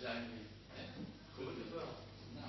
zijn er weer. Hè? Gelukkig wel. Nou.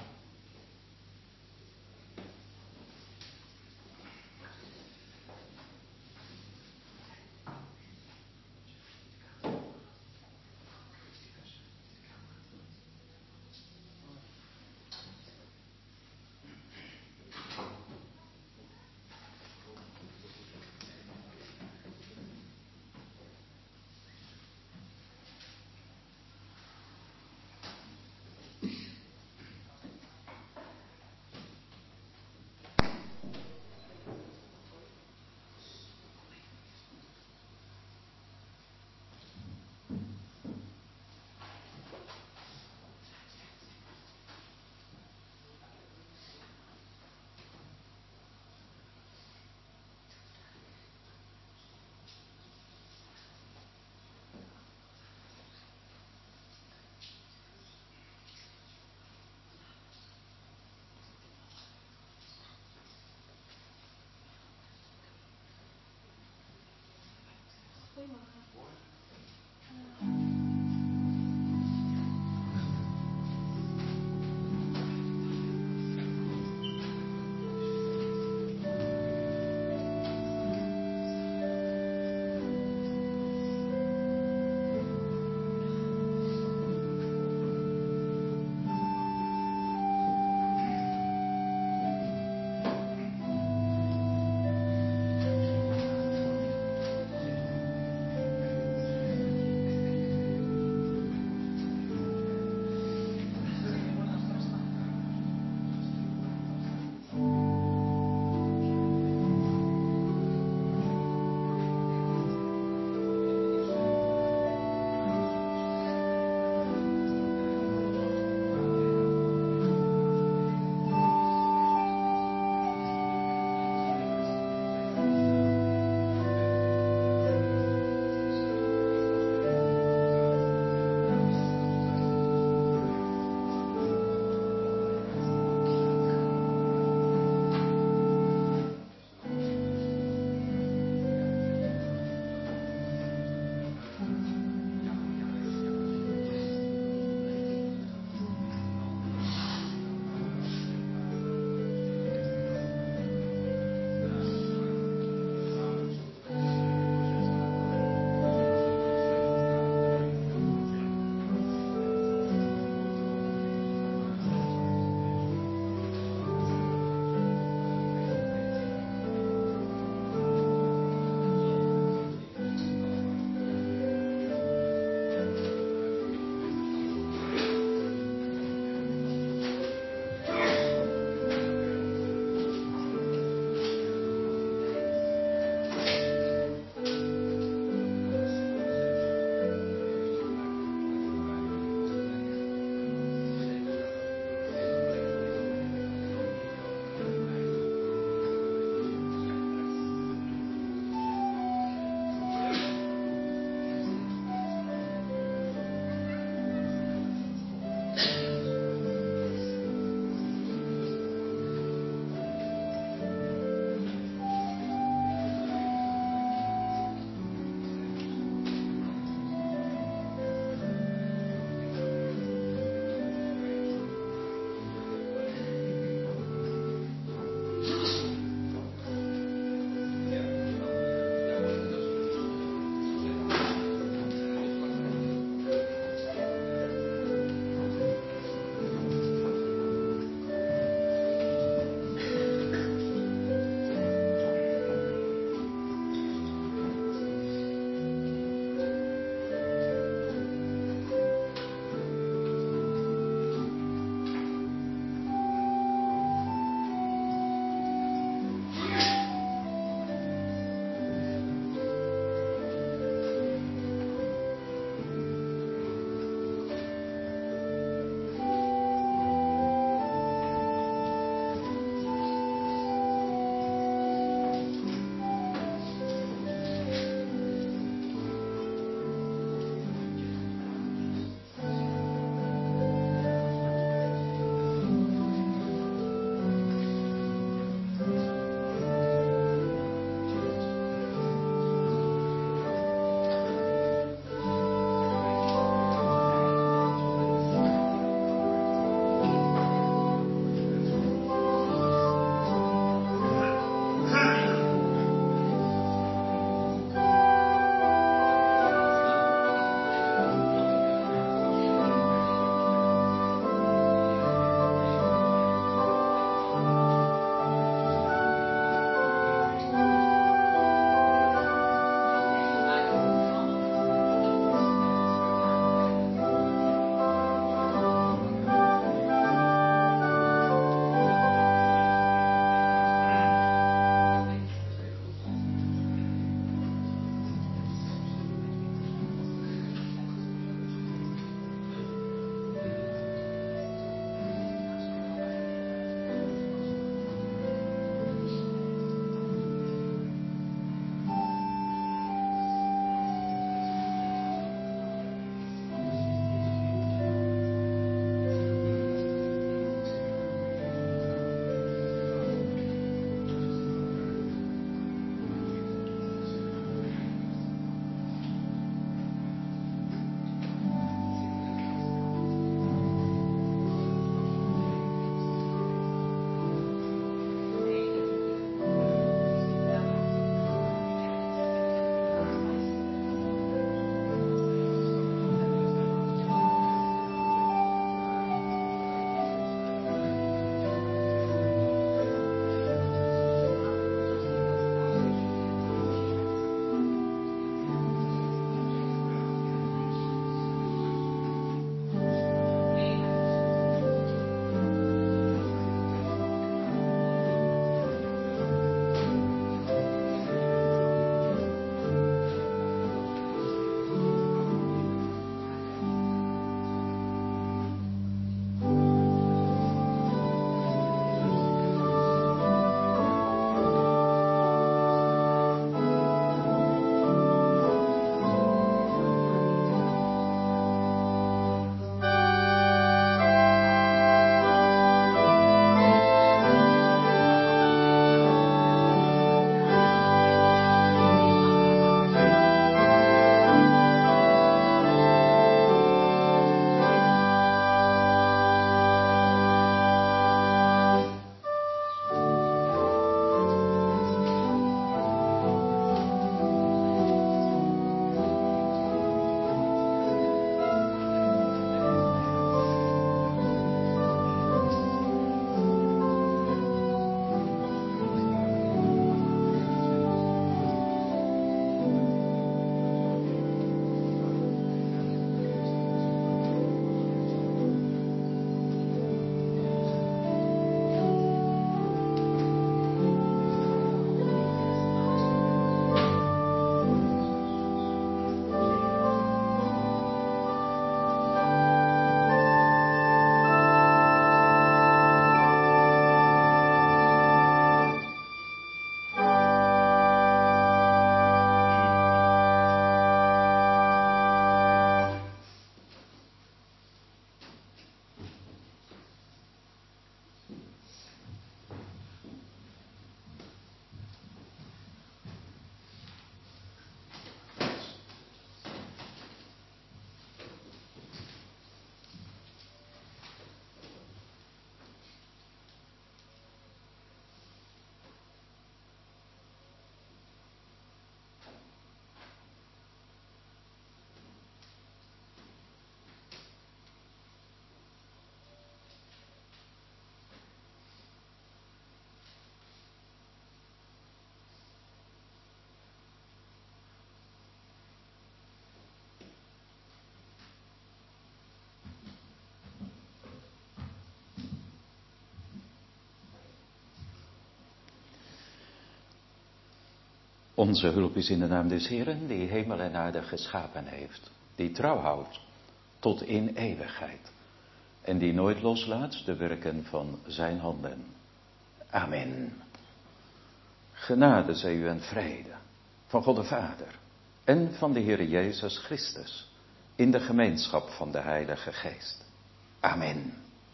Onze hulp is in de naam des Heeren, die hemel en aarde geschapen heeft, die trouw houdt tot in eeuwigheid en die nooit loslaat de werken van zijn handen. Amen. Genade zij u en vrede van God de Vader en van de Heer Jezus Christus in de gemeenschap van de Heilige Geest. Amen.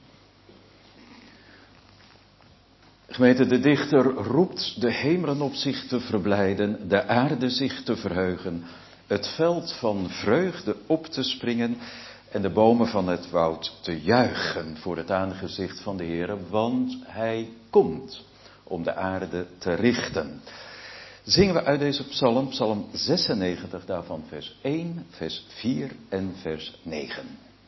Gemeente, de dichter roept de hemelen op zich te verblijden, de aarde zich te verheugen, het veld van vreugde op te springen en de bomen van het woud te juichen voor het aangezicht van de Heer, want Hij komt om de aarde te richten. Zingen we uit deze psalm, psalm 96, daarvan vers 1, vers 4 en vers 9.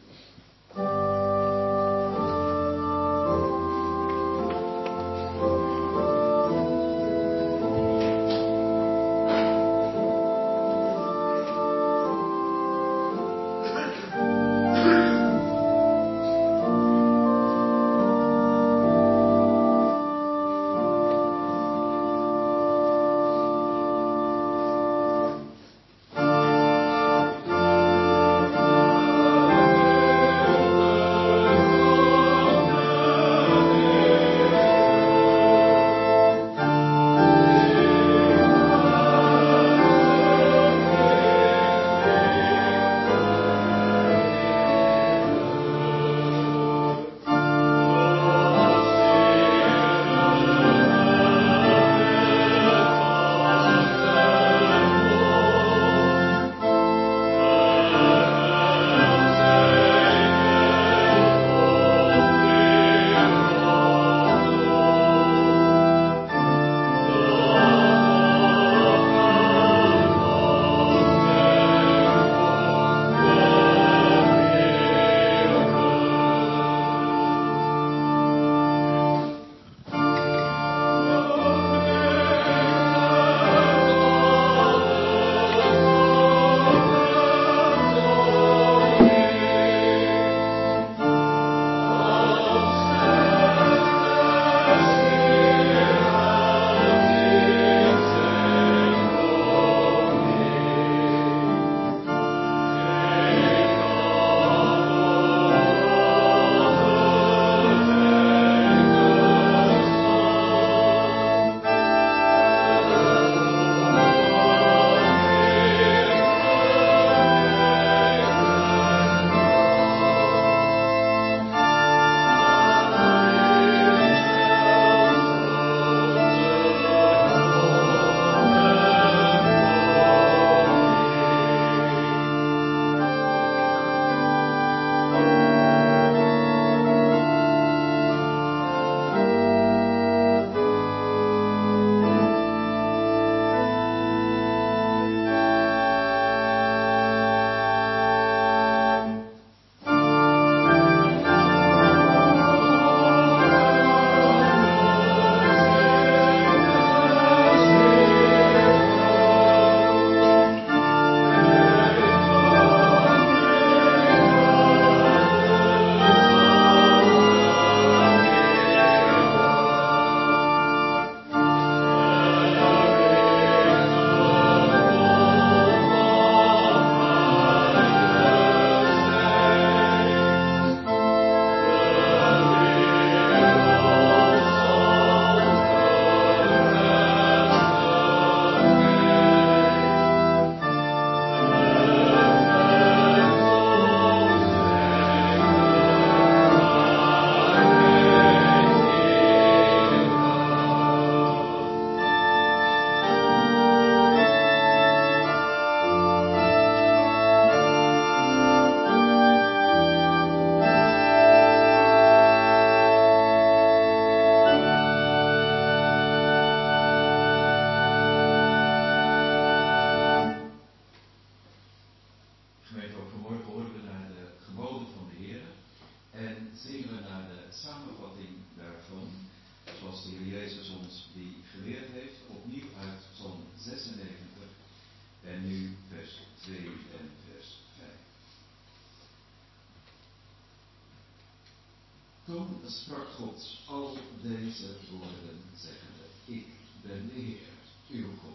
Toen sprak God al deze woorden zeggende: Ik ben de Heer, uw God,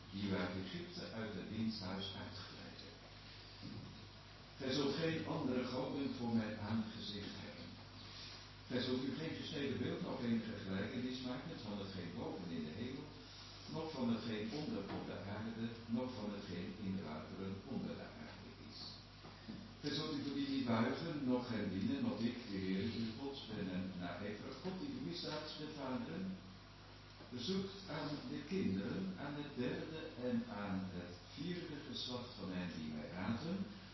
die u uit Egypte uit het diensthuis uitgeleid hebt. Gij zult geen andere goden voor mijn aangezicht hebben. Gij zult u geen gesneden beeld of enige gelijkenis maken van hetgeen boven in de hemel, noch van hetgeen onder op de aarde, noch van hetgeen in de wateren onder de aarde is. Gij zult u voor die niet buigen, noch hen dienen, want ik, de Heer uw God, ben een naijverig God die verwist staat met vaderen. Bezoekt aan de kinderen, aan het derde en aan het vierde geslacht van hen die mij haten.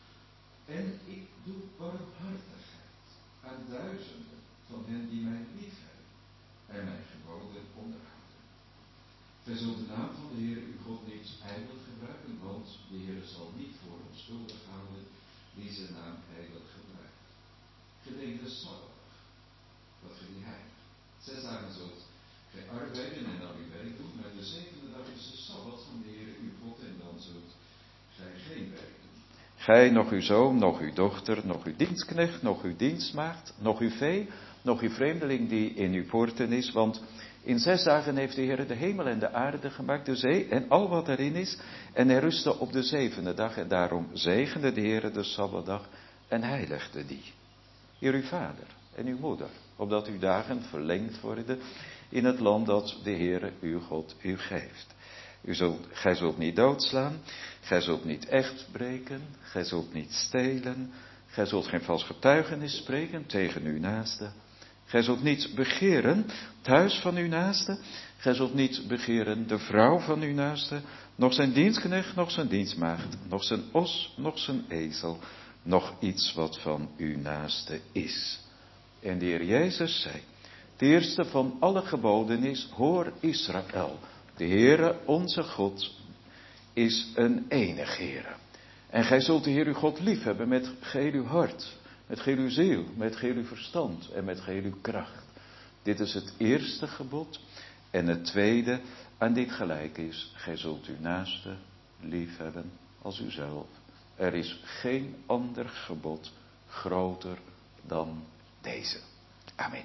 En ik doe barmhartigheid aan duizenden van hen die mij liefhebben en mijn geboden onderhouden. Gij zult de naam van de Heer uw God niet ijdel gebruiken, want de Heer zal niet voor onschuldig houden die zijn naam ijdel gebruikt. Gedenk de Sabbatdag, dat gij die heiligt. 6 dagen zult gij arbeiden en dan uw werk doen, maar de 7e dag is de Sabbat van de Heer uw God en dan zult gij geen werk doen. Gij, nog uw zoon, nog uw dochter, nog uw dienstknecht, nog uw dienstmaagd, nog uw vee, nog uw vreemdeling die in uw poorten is, want in 6 dagen heeft de Heer de hemel en de aarde gemaakt, de zee en al wat erin is, en hij rustte op de 7e dag, en daarom zegende de Heer de Sabbatdag en heiligde die. Heer uw vader en uw moeder, opdat uw dagen verlengd worden in het land dat de Heer uw God u geeft. Gij zult niet doodslaan, gij zult niet echt breken, gij zult niet stelen, gij zult geen vals getuigenis spreken tegen uw naaste. Gij zult niet begeren het huis van uw naaste, gij zult niet begeren de vrouw van uw naaste, nog zijn dienstknecht, nog zijn dienstmaagd, nog zijn os, nog zijn ezel, nog iets wat van uw naaste is. En de Heer Jezus zei, het eerste van alle geboden is, hoor Israël, de Heere onze God is een enig Heere. En gij zult de Heer uw God lief hebben met geheel uw hart, met geheel uw ziel, met geheel uw verstand en met geheel uw kracht. Dit is het eerste gebod. En het tweede aan dit gelijk is, gij zult uw naaste lief hebben als uzelf. Er is geen ander gebod groter dan deze. Amen.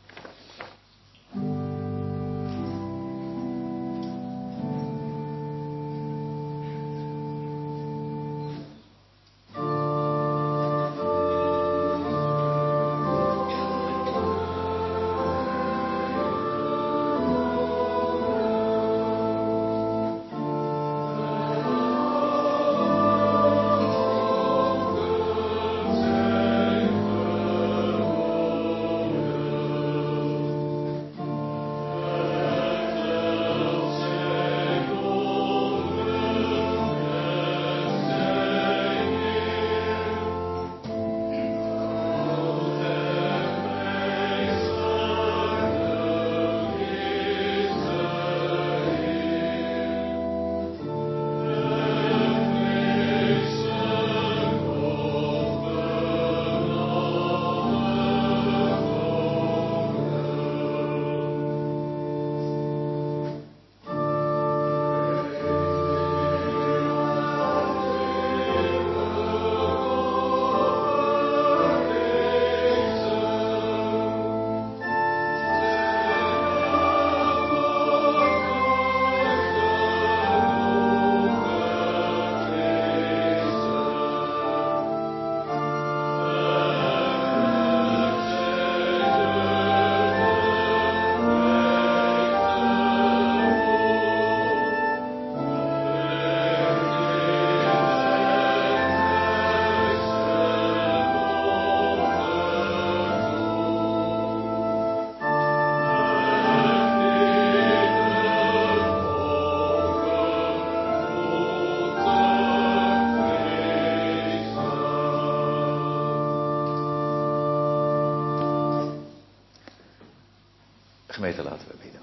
Gemeente, laten we bidden.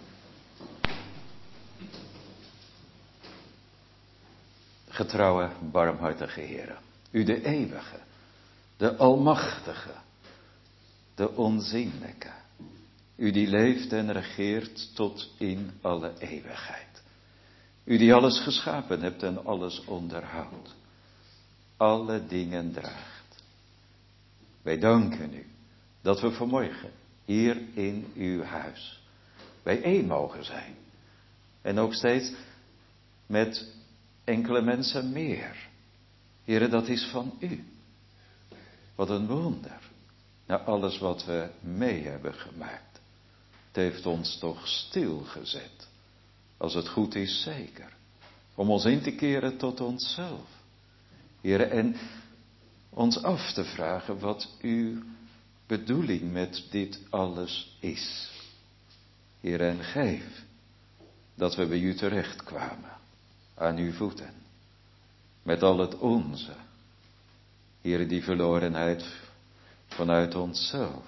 Getrouwe, barmhartige Heere, u de eeuwige, de almachtige, de onzienlijke, u die leeft en regeert tot in alle eeuwigheid. U die alles geschapen hebt en alles onderhoudt, alle dingen draagt. Wij danken u dat we vanmorgen hier in uw huis bijeen mogen zijn. En ook steeds met enkele mensen meer. Heere, dat is van u. Wat een wonder. Na alles wat we mee hebben gemaakt. Het heeft ons toch stilgezet. Als het goed is, zeker. Om ons in te keren tot onszelf. Heere, en ons af te vragen wat uw bedoeling met dit alles is. Heere, en geef dat we bij u terechtkwamen. Aan uw voeten. Met al het onze. Heere, die verlorenheid vanuit onszelf.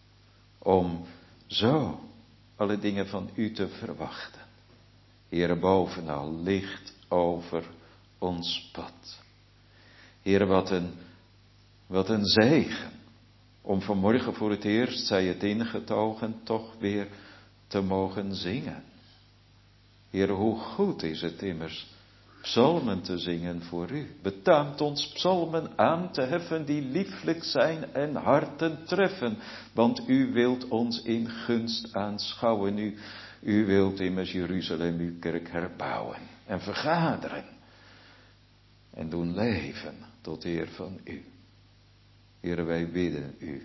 Om zo alle dingen van u te verwachten. Heere, bovenal licht over ons pad. Heere, wat een zegen. Om vanmorgen voor het eerst, zij het ingetogen, toch weer te mogen zingen. Heere, hoe goed is het immers psalmen te zingen voor u. Betaamt ons psalmen aan te heffen die lieflijk zijn en harten treffen. Want u wilt ons in gunst aanschouwen. U wilt immers Jeruzalem, uw kerk herbouwen en vergaderen. En doen leven tot eer van u. Heere, wij bidden u.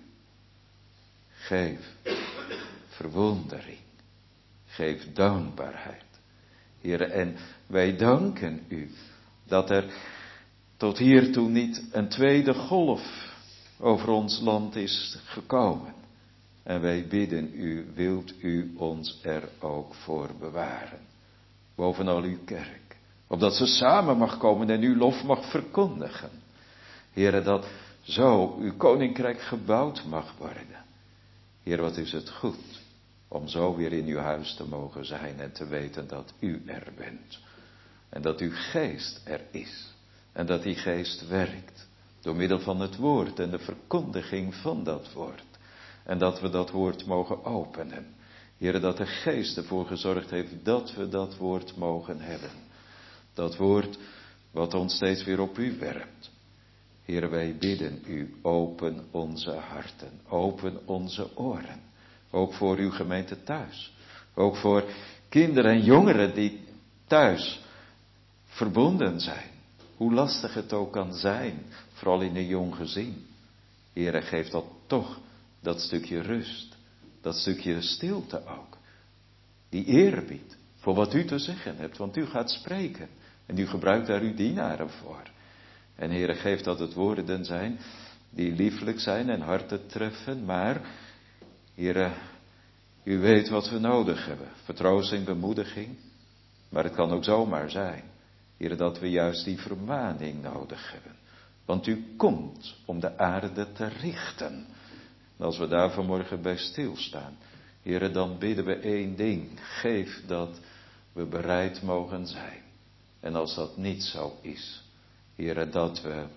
Geef verwondering. Geef dankbaarheid. Heere, en wij danken u dat er tot hiertoe niet een tweede golf over ons land is gekomen. En wij bidden u, wilt u ons er ook voor bewaren. Bovenal uw kerk. Opdat ze samen mag komen en uw lof mag verkondigen. Heere, dat zo uw koninkrijk gebouwd mag worden. Heer, wat is het goed om zo weer in uw huis te mogen zijn en te weten dat u er bent. En dat uw geest er is. En dat die geest werkt. Door middel van het woord en de verkondiging van dat woord. En dat we dat woord mogen openen. Heer, dat de geest ervoor gezorgd heeft dat we dat woord mogen hebben. Dat woord wat ons steeds weer op u werpt. Heer, wij bidden u, open onze harten, open onze oren. Ook voor uw gemeente thuis. Ook voor kinderen en jongeren die thuis verbonden zijn. Hoe lastig het ook kan zijn, vooral in een jong gezin. Heer, geef dat toch, dat stukje rust, dat stukje stilte ook. Die eerbied voor wat u te zeggen hebt, want u gaat spreken. En u gebruikt daar uw dienaren voor. En Heere, geef dat het woorden zijn die lieflijk zijn en harten treffen, maar Heere, u weet wat we nodig hebben. Vertroosting, bemoediging, maar het kan ook zomaar zijn, Heere, dat we juist die vermaning nodig hebben. Want u komt om de aarde te richten. En als we daar vanmorgen bij stilstaan, Heere, dan bidden we één ding. Geef dat we bereid mogen zijn. En als dat niet zo is, Heere, dat we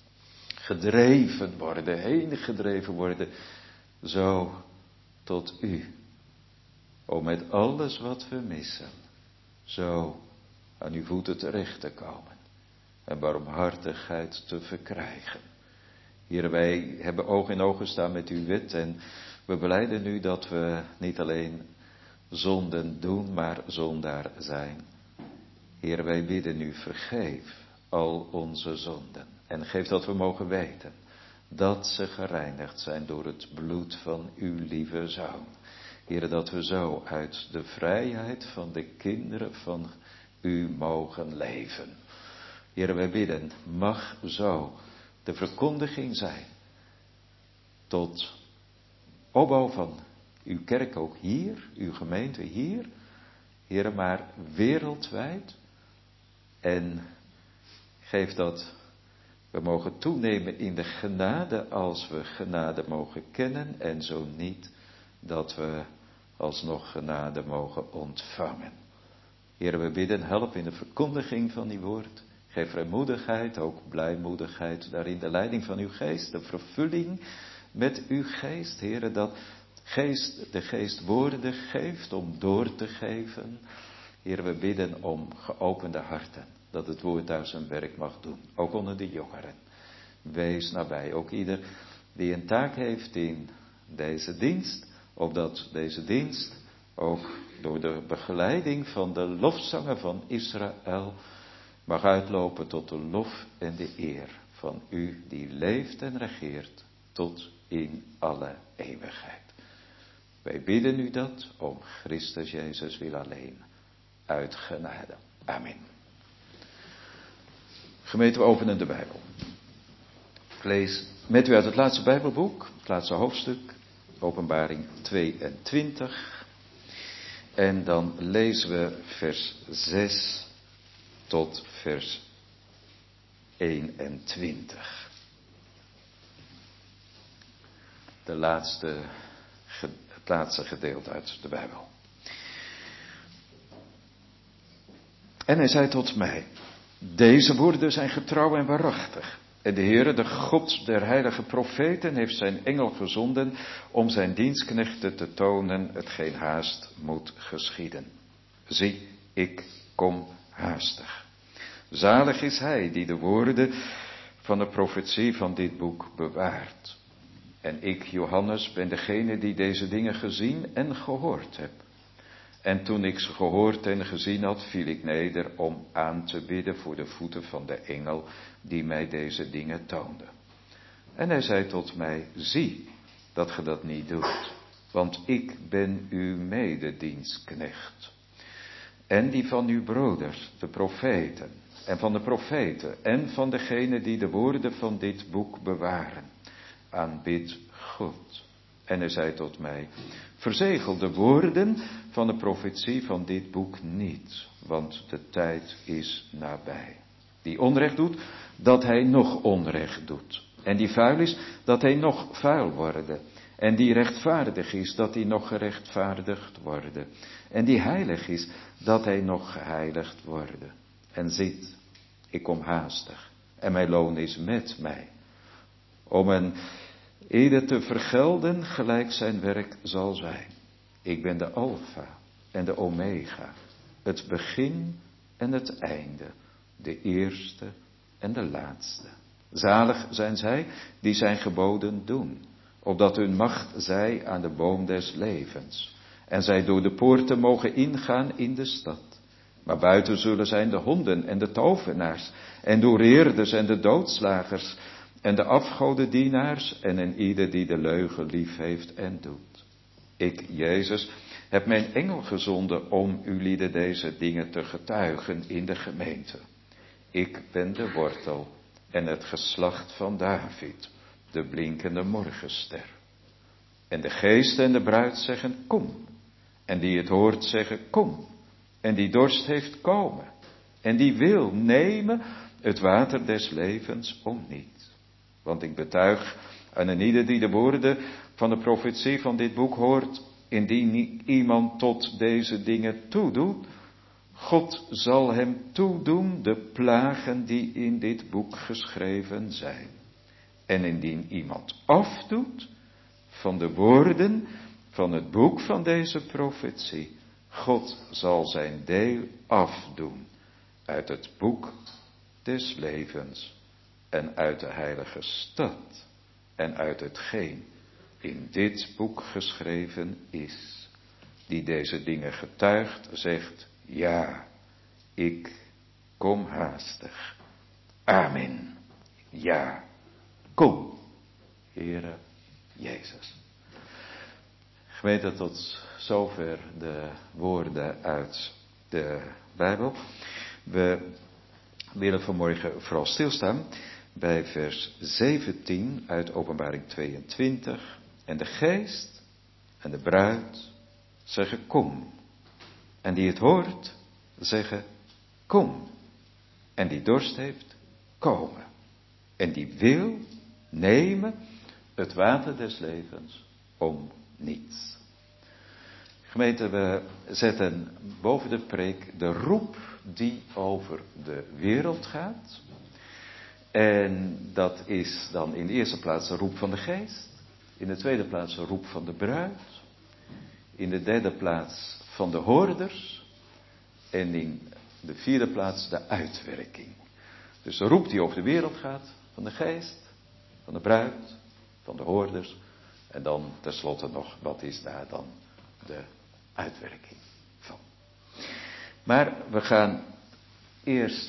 gedreven worden, heen gedreven worden, zo tot u. Om met alles wat we missen, zo aan uw voeten terecht te komen. En barmhartigheid te verkrijgen. Heere, wij hebben oog in oog gestaan met uw wet en we belijden nu dat we niet alleen zonden doen, maar zondaar zijn. Heere, wij bidden u, vergeef al onze zonden. En geef dat we mogen weten dat ze gereinigd zijn door het bloed van uw lieve Zoon. Heere, dat we zo uit de vrijheid van de kinderen van u mogen leven. Heere, wij bidden, mag zo de verkondiging zijn tot opbouw van uw kerk ook hier, uw gemeente hier, Heere, maar wereldwijd. En geef dat we mogen toenemen in de genade als we genade mogen kennen en zo niet dat we alsnog genade mogen ontvangen. Heere, we bidden, help in de verkondiging van uw woord. Geef vrijmoedigheid, ook blijmoedigheid, daarin de leiding van uw geest, de vervulling met uw geest. Heere, dat de geest woorden geeft om door te geven. Heere, we bidden om geopende harten, dat het woord daar zijn werk mag doen, ook onder de jongeren. Wees nabij, ook ieder die een taak heeft in deze dienst, opdat deze dienst ook door de begeleiding van de lofzangen van Israël, mag uitlopen tot de lof en de eer van u die leeft en regeert tot in alle eeuwigheid. Wij bidden u dat om Christus Jezus wil alleen, uit genade. Amen. Gemeente, we openen de Bijbel. Ik lees met u uit het laatste Bijbelboek, het laatste hoofdstuk, Openbaring 22. En dan lezen we vers 6 tot vers 21. Het laatste gedeelte uit de Bijbel. En hij zei tot mij: deze woorden zijn getrouw en waarachtig. En de Heere, de God der heilige profeten, heeft zijn engel gezonden om zijn dienstknechten te tonen hetgeen haast moet geschieden. Zie, ik kom haastig. Zalig is hij die de woorden van de profetie van dit boek bewaart. En ik, Johannes, ben degene die deze dingen gezien en gehoord heb. En toen ik ze gehoord en gezien had, viel ik neder om aan te bidden voor de voeten van de engel die mij deze dingen toonde. En hij zei tot mij: zie dat ge dat niet doet, want ik ben uw mededienstknecht. En die van uw broeders, de profeten, en van de profeten, en van degenen die de woorden van dit boek bewaren. Aanbid God. En hij zei tot mij: verzegel de woorden van de profetie van dit boek niet, want de tijd is nabij. Die onrecht doet, dat hij nog onrecht doet. En die vuil is, dat hij nog vuil worden. En die rechtvaardig is, dat hij nog gerechtvaardigd worden. En die heilig is, dat hij nog geheiligd worden. En ziet, ik kom haastig, en mijn loon is met mij, om een ieder te vergelden gelijk zijn werk zal zijn. Ik ben de Alpha en de Omega, het begin en het einde, de eerste en de laatste. Zalig zijn zij die zijn geboden doen, opdat hun macht zij aan de boom des levens, en zij door de poorten mogen ingaan in de stad. Maar buiten zullen zijn de honden en de tovenaars, en de hoereerders en de doodslagers, en de afgodendienaars en ieder die de leugen lief heeft en doet. Ik, Jezus, heb mijn engel gezonden om ulieden deze dingen te getuigen in de gemeente. Ik ben de wortel en het geslacht van David, de blinkende morgenster. En de geest en de bruid zeggen: kom. En die het hoort zeggen: kom. En die dorst heeft, komen. En die wil nemen het water des levens om niet. Want ik betuig aan een ieder die de woorden van de profetie van dit boek hoort, indien iemand tot deze dingen toedoet, God zal hem toedoen de plagen die in dit boek geschreven zijn. En indien iemand afdoet van de woorden van het boek van deze profetie, God zal zijn deel afdoen uit het boek des levens en uit de heilige stad en uit hetgeen in dit boek geschreven is. Die deze dingen getuigt, zegt: ja, ik kom haastig. Amen. Ja, kom, Heere Jezus. Gemeente, tot zover de woorden uit de Bijbel. We willen vanmorgen vooral stilstaan bij vers 17 uit Openbaring 22. En de geest en de bruid zeggen: kom. En die het hoort zeggen: kom. En die dorst heeft, komen. En die wil nemen het water des levens om niets. Gemeente, we zetten boven de preek de roep die over de wereld gaat. En dat is dan in de eerste plaats de roep van de geest. In de tweede plaats de roep van de bruid. In de derde plaats van de hoorders. En in de vierde plaats de uitwerking. Dus de roep die over de wereld gaat, van de geest, van de bruid, van de hoorders. En dan tenslotte nog, wat is daar dan de uitwerking? Maar we gaan eerst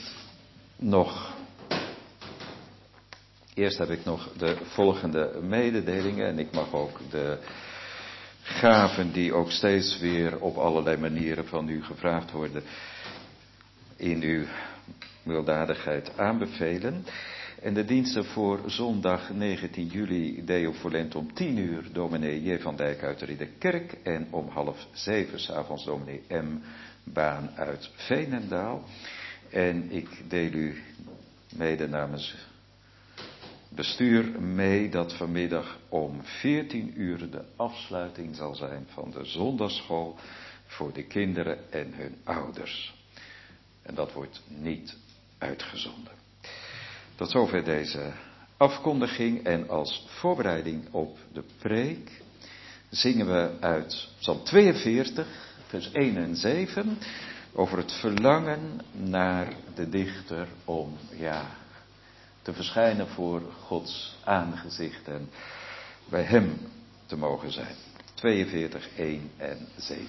heb ik nog de volgende mededelingen. En ik mag ook de gaven die ook steeds weer op allerlei manieren van u gevraagd worden, in uw milddadigheid aanbevelen. En de diensten voor zondag 19 juli Deo Volent om 10:00 dominee J. van Dijk uit de Ridderkerk. En om 6:30 s'avonds dominee M. Baan uit Veenendaal. En ik deel u mede namens bestuur mee dat vanmiddag om 14:00 de afsluiting zal zijn van de zondagschool voor de kinderen en hun ouders. En dat wordt niet uitgezonden. Tot zover deze afkondiging en als voorbereiding op de preek zingen we uit Psalm 42, vers 1 en 7, over het verlangen naar de dichter om, te verschijnen voor Gods aangezicht en bij hem te mogen zijn. 42, 1 en 7.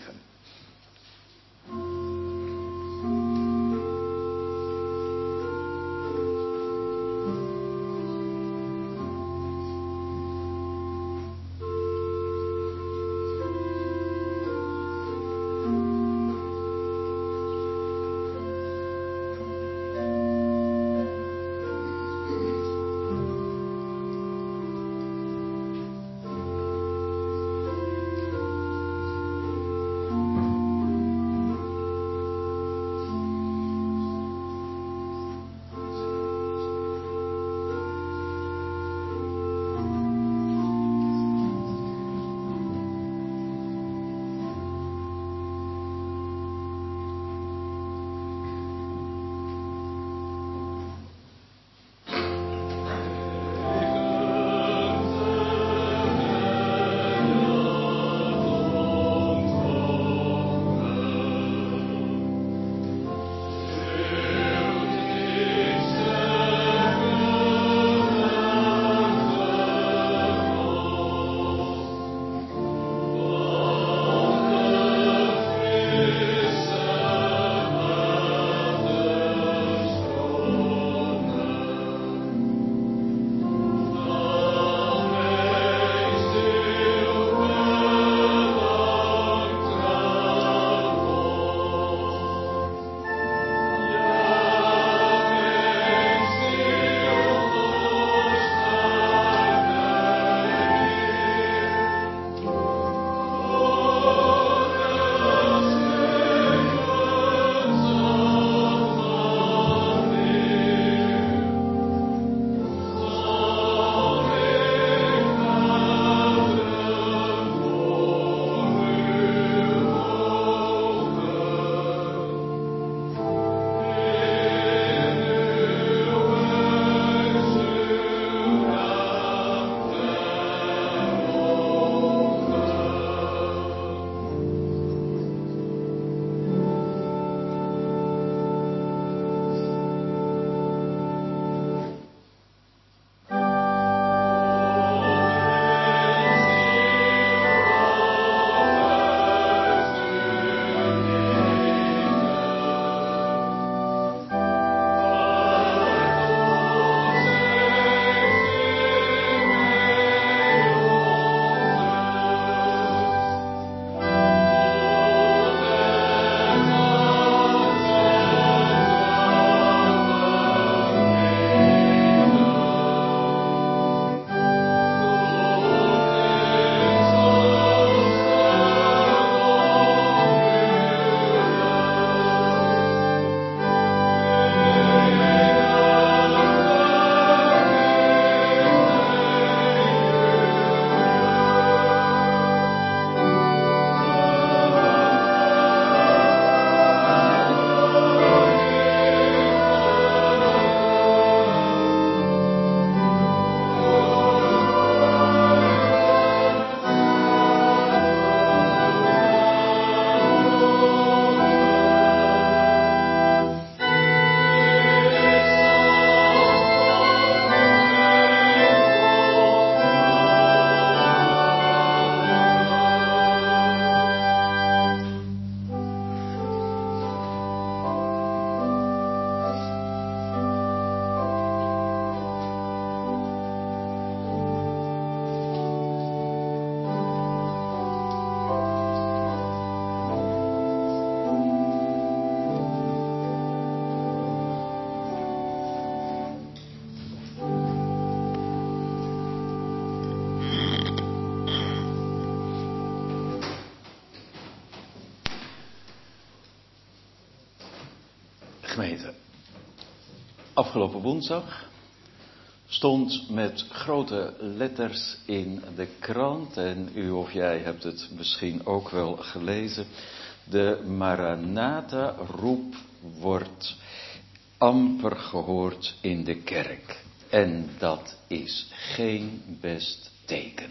Gemeente, afgelopen woensdag stond met grote letters in de krant, en u of jij hebt het misschien ook wel gelezen, de Maranatha-roep wordt amper gehoord in de kerk. En dat is geen best teken.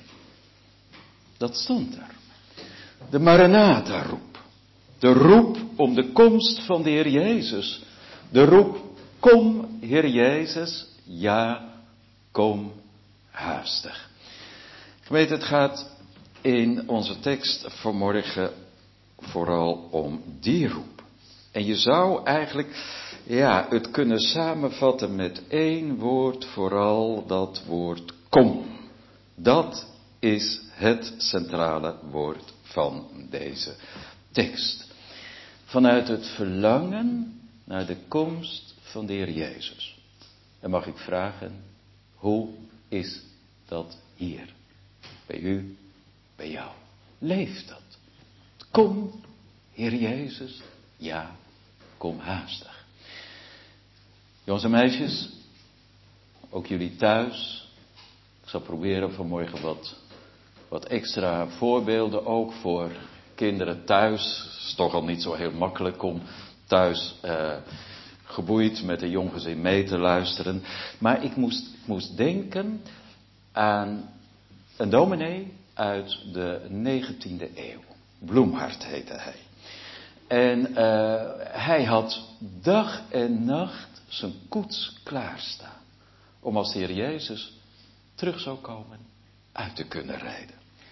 Dat stond er. De Maranatha-roep. De roep om de komst van de Heer Jezus. De roep, kom Heer Jezus, ja, kom haastig. Gemeente, het gaat in onze tekst vanmorgen vooral om die roep. En je zou eigenlijk, het kunnen samenvatten met één woord, vooral dat woord kom. Dat is het centrale woord van deze tekst. Vanuit het verlangen naar de komst van de Heer Jezus. Dan mag ik vragen, hoe is dat hier? Bij u, bij jou. Leeft dat? Kom, Heer Jezus, ja, kom haastig. Jongens en meisjes, ook jullie thuis. Ik zal proberen vanmorgen wat extra voorbeelden ook voor kinderen thuis. Het is toch al niet zo heel makkelijk om thuis geboeid met een jong gezin mee te luisteren. Maar ik moest denken aan een dominee uit de 19e eeuw. Bloemhart heette hij. En hij had dag en nacht zijn koets klaarstaan. Om als de Heer Jezus terug zou komen, uit te kunnen rijden.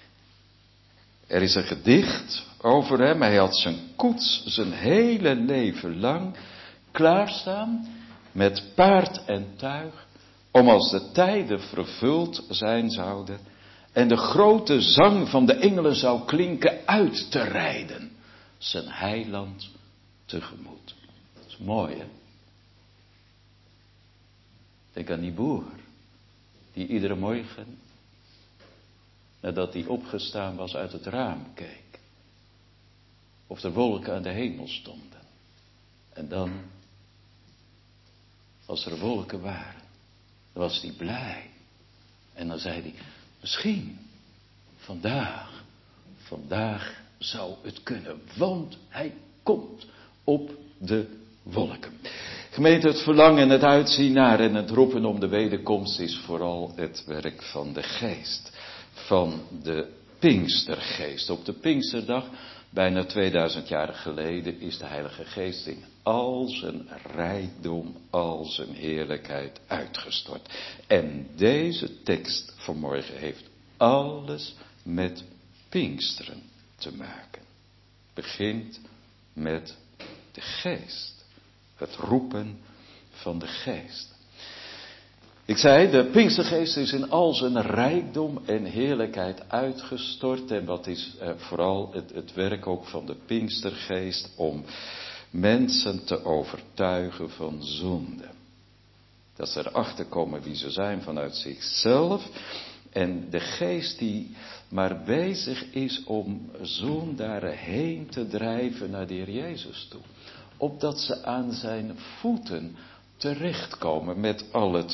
Er is een gedicht over hem. Hij had zijn koets zijn hele leven lang klaarstaan met paard en tuig. Om als de tijden vervuld zijn zouden en de grote zang van de engelen zou klinken, uit te rijden. Zijn heiland tegemoet. Dat is mooi, hè? Denk aan die boer. Die iedere morgen, nadat hij opgestaan was, uit het raam keek. Of de wolken aan de hemel stonden. En dan, als er wolken waren, dan was hij blij. En dan zei hij, misschien vandaag zou het kunnen, want hij komt op de wolken. Gemeente, het verlangen en het uitzien naar en het roepen om de wederkomst is vooral het werk van de geest. Van de Pinkstergeest. Op de Pinksterdag, bijna 2000 jaar geleden, is de Heilige Geest in al zijn rijkdom, al zijn heerlijkheid uitgestort. En deze tekst vanmorgen heeft alles met Pinksteren te maken. Begint met de geest. Het roepen van de geest. Ik zei, de Pinkstergeest is in al zijn rijkdom en heerlijkheid uitgestort. En wat is vooral het werk ook van de Pinkstergeest om mensen te overtuigen van zonde. Dat ze erachter komen wie ze zijn vanuit zichzelf. En de geest die maar bezig is om zondaren heen te drijven naar de Heer Jezus toe. Opdat ze aan zijn voeten terechtkomen met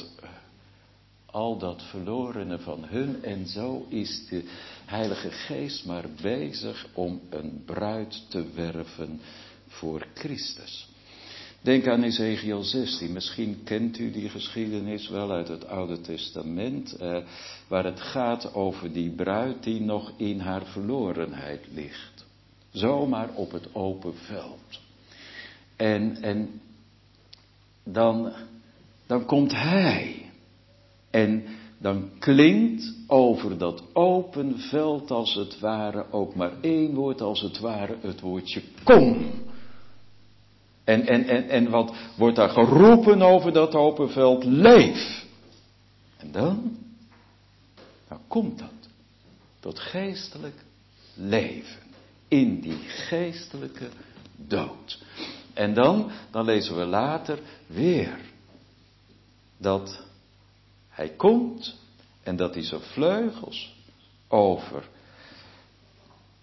al dat verlorene van hun. En zo is de Heilige Geest maar bezig om een bruid te werven voor Christus. Denk aan Ezekiel 16. Misschien kent u die geschiedenis wel uit het Oude Testament. Waar het gaat over die bruid die nog in haar verlorenheid ligt. Zomaar op het open veld. En dan komt hij. En dan klinkt over dat open veld als het ware ook maar één woord, als het ware het woordje kom. En wat wordt daar geroepen over dat open veld? Leef. En dan komt dat. Tot geestelijk leven. In die geestelijke dood. En dan lezen we later weer. Dat hij komt en dat hij zijn vleugels over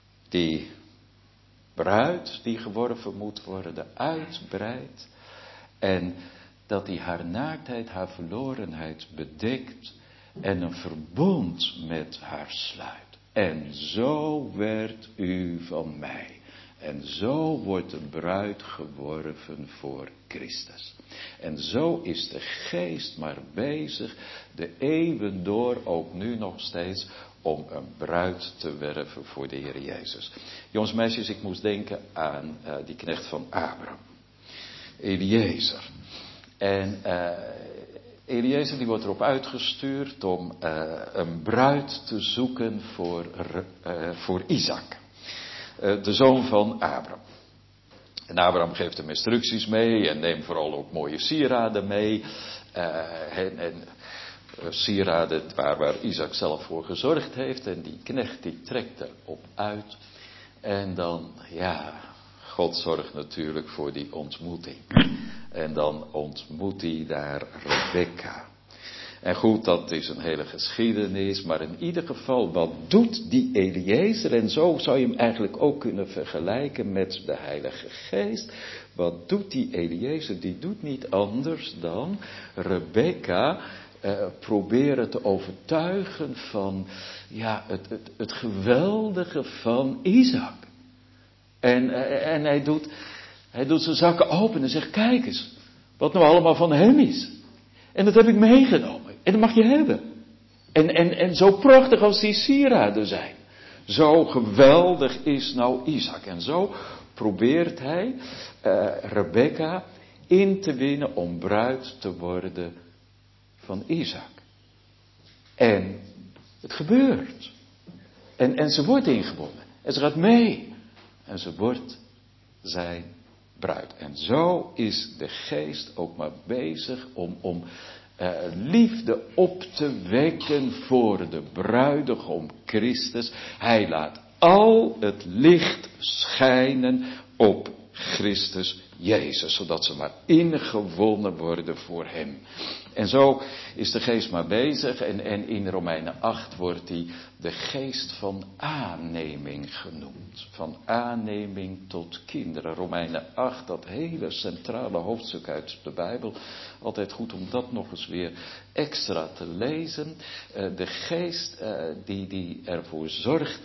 die bruid die geworven moet worden uitbreidt. En dat hij haar naaktheid, haar verlorenheid bedekt en een verbond met haar sluit. En zo werd u van mij. En zo wordt de bruid geworven voor Christus. En zo is de geest maar bezig, de eeuwen door, ook nu nog steeds, om een bruid te werven voor de Heer Jezus. Jongens, meisjes, ik moest denken aan die knecht van Abraham. Eliezer. En Eliezer die wordt erop uitgestuurd om een bruid te zoeken voor Isaac. De zoon van Abraham. En Abraham geeft hem instructies mee en neemt vooral ook mooie sieraden mee. Sieraden waar Isaac zelf voor gezorgd heeft. En die knecht die trekt erop uit. En dan, ja, God zorgt natuurlijk voor die ontmoeting. En dan ontmoet hij daar Rebecca. En goed, dat is een hele geschiedenis, maar in ieder geval, wat doet die Eliezer? En zo zou je hem eigenlijk ook kunnen vergelijken met de Heilige Geest. Wat doet die Eliezer? Die doet niet anders dan Rebecca proberen te overtuigen van het geweldige van Isaac. En hij doet zijn zakken open en zegt, kijk eens, wat nou allemaal van hem is. En dat heb ik meegenomen. En dat mag je hebben. En zo prachtig als die sieraden zijn. Zo geweldig is nou Isaac. En zo probeert hij Rebecca in te winnen om bruid te worden van Isaac. En het gebeurt. En ze wordt ingewonnen. En ze gaat mee. En ze wordt zijn bruid. En zo is de geest ook maar bezig om liefde op te wekken voor de bruidegom Christus. Hij laat al het licht schijnen op Christus Jezus, zodat ze maar ingewonnen worden voor hem. En zo is de geest maar bezig en in Romeinen 8 wordt hij de geest van aanneming genoemd. Van aanneming tot kinderen. Romeinen 8, dat hele centrale hoofdstuk uit de Bijbel. Altijd goed om dat nog eens weer extra te lezen. De geest die ervoor zorgt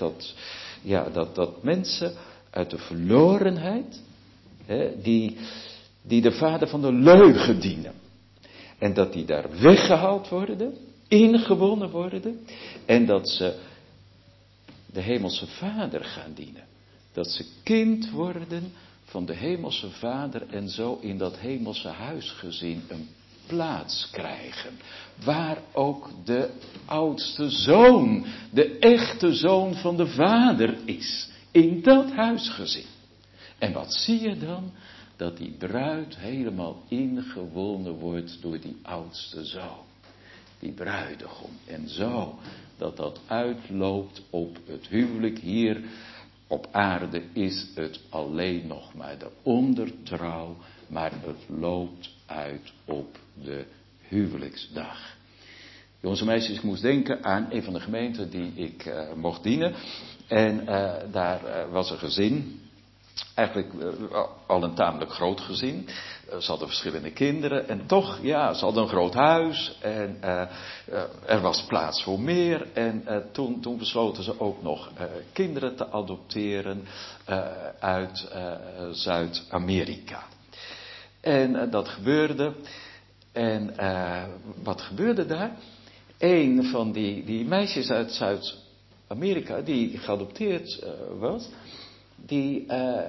dat mensen uit de verlorenheid, die de vader van de leugen dienen. En dat die daar weggehaald worden, ingewonnen worden. En dat ze de hemelse vader gaan dienen. Dat ze kind worden van de hemelse vader en zo in dat hemelse huisgezin een plaats krijgen. Waar ook de oudste zoon, de echte zoon van de vader is. In dat huisgezin. En wat zie je dan? Dat die bruid helemaal ingewonnen wordt door die oudste zoon. Die bruidegom. En zo dat uitloopt op het huwelijk. Hier op aarde is het alleen nog maar de ondertrouw. Maar het loopt uit op de huwelijksdag. Jongens en meisjes, ik moest denken aan een van de gemeenten die ik mocht dienen. En daar was een gezin. Eigenlijk al een tamelijk groot gezin. Ze hadden verschillende kinderen. En toch, ze hadden een groot huis. En er was plaats voor meer. En toen besloten ze ook nog kinderen te adopteren uit Zuid-Amerika. En dat gebeurde. En wat gebeurde daar? Een van die meisjes uit Zuid-Amerika die geadopteerd was. Die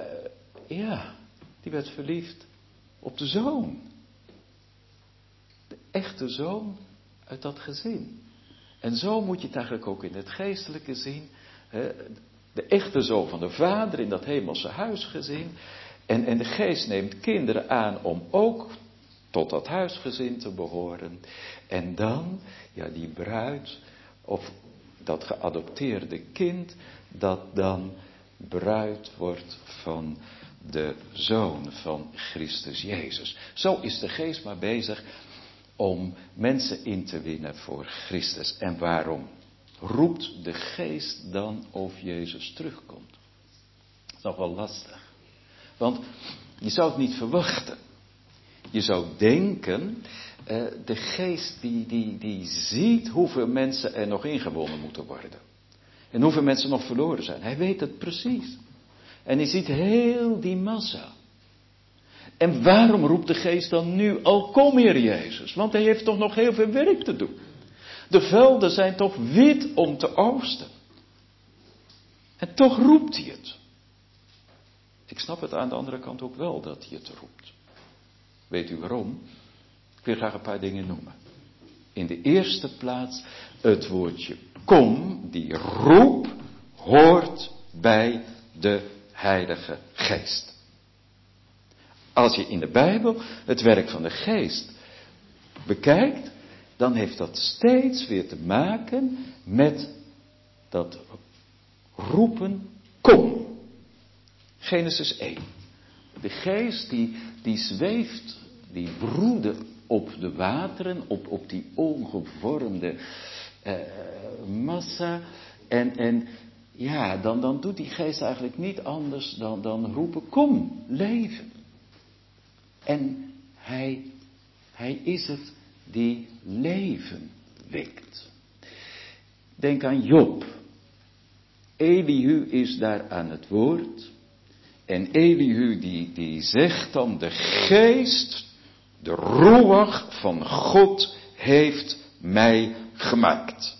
werd verliefd op de zoon. De echte zoon uit dat gezin. En zo moet je het eigenlijk ook in het geestelijke zien. De echte zoon van de vader in dat hemelse huisgezin. En de geest neemt kinderen aan om ook tot dat huisgezin te behoren. En dan, die bruid, of dat geadopteerde kind, dat dan bruid wordt van de Zoon van Christus Jezus. Zo is de geest maar bezig om mensen in te winnen voor Christus. En waarom roept de geest dan of Jezus terugkomt? Dat is nog wel lastig. Want je zou het niet verwachten. Je zou denken, de geest die ziet hoeveel mensen er nog ingewonnen moeten worden. En hoeveel mensen nog verloren zijn. Hij weet het precies. En hij ziet heel die massa. En waarom roept de geest dan nu, al kom Heer Jezus? Want hij heeft toch nog heel veel werk te doen. De velden zijn toch wit om te oogsten. En toch roept hij het. Ik snap het aan de andere kant ook wel dat hij het roept. Weet u waarom? Ik wil graag een paar dingen noemen. In de eerste plaats het woordje kom, die roep, hoort bij de Heilige Geest. Als je in de Bijbel het werk van de Geest bekijkt, dan heeft dat steeds weer te maken met dat roepen, kom. Genesis 1. De Geest die zweeft, die broedde op de wateren, op die ongevormde massa. En ja, dan doet die Geest eigenlijk niet anders dan roepen, kom, leven. En hij is het die leven wekt. Denk aan Job. Elihu is daar aan het woord. En Elihu die zegt dan, de geest, de roeach van God heeft mij gemaakt.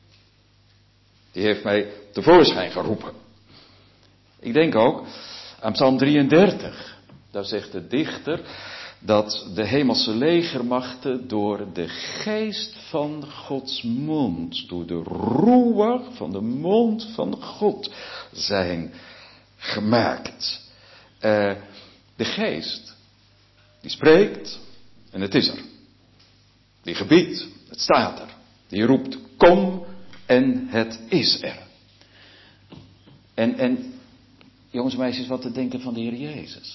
Die heeft mij tevoorschijn geroepen. Ik denk ook aan Psalm 33. Daar zegt de dichter dat de hemelse legermachten door de geest van Gods mond, door de roeach van de mond van God zijn gemaakt. De geest, die spreekt en het is er. Die gebiedt, het staat er. Die roept, kom en het is er. En jongens en meisjes, wat te denken van de Heer Jezus.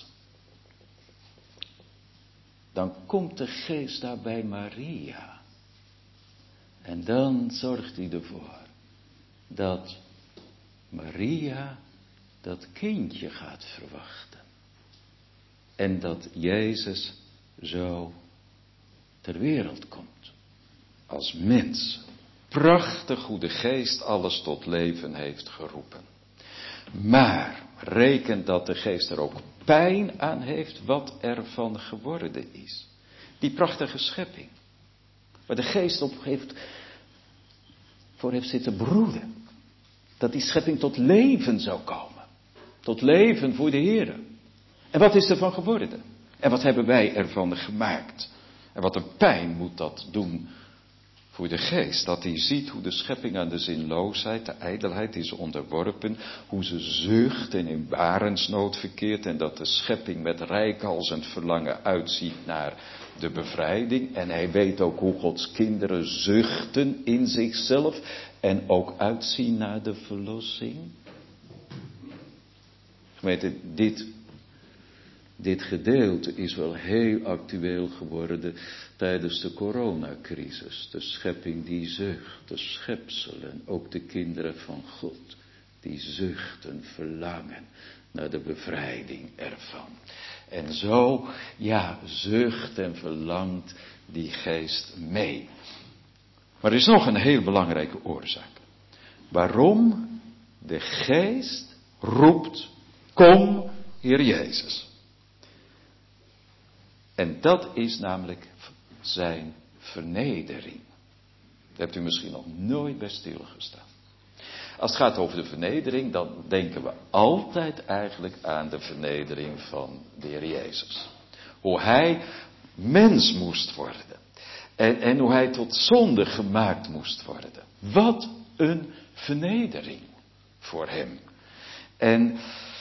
Dan komt de geest daar bij Maria. En dan zorgt hij ervoor dat Maria dat kindje gaat verwachten. En dat Jezus zo ter wereld komt. Als mens. Prachtig hoe de geest alles tot leven heeft geroepen. Maar reken dat de geest er ook pijn aan heeft wat er van geworden is. Die prachtige schepping. Waar de geest voor heeft zitten broeden. Dat die schepping tot leven zou komen. Tot leven voor de Heer. En wat is er van geworden? En wat hebben wij ervan gemaakt? En wat een pijn moet dat doen voor de geest. Dat hij ziet hoe de schepping aan de zinloosheid, de ijdelheid is onderworpen. Hoe ze zucht en in barensnood verkeert. En dat de schepping met reikhalzend verlangen uitziet naar de bevrijding. En hij weet ook hoe Gods kinderen zuchten in zichzelf. En ook uitzien naar de verlossing. Gemeente, dit gedeelte is wel heel actueel geworden tijdens de coronacrisis. De schepping die zucht, de schepselen, ook de kinderen van God, die zuchten, verlangen naar de bevrijding ervan. En zo, ja, zucht en verlangt die geest mee. Maar er is nog een heel belangrijke oorzaak. Waarom de geest roept, kom, Heer Jezus. En dat is namelijk zijn vernedering. Daar hebt u misschien nog nooit bij stilgestaan. Als het gaat over de vernedering, dan denken we altijd eigenlijk aan de vernedering van de Heer Jezus. Hoe hij mens moest worden. En hoe hij tot zonde gemaakt moest worden. Wat een vernedering voor hem. En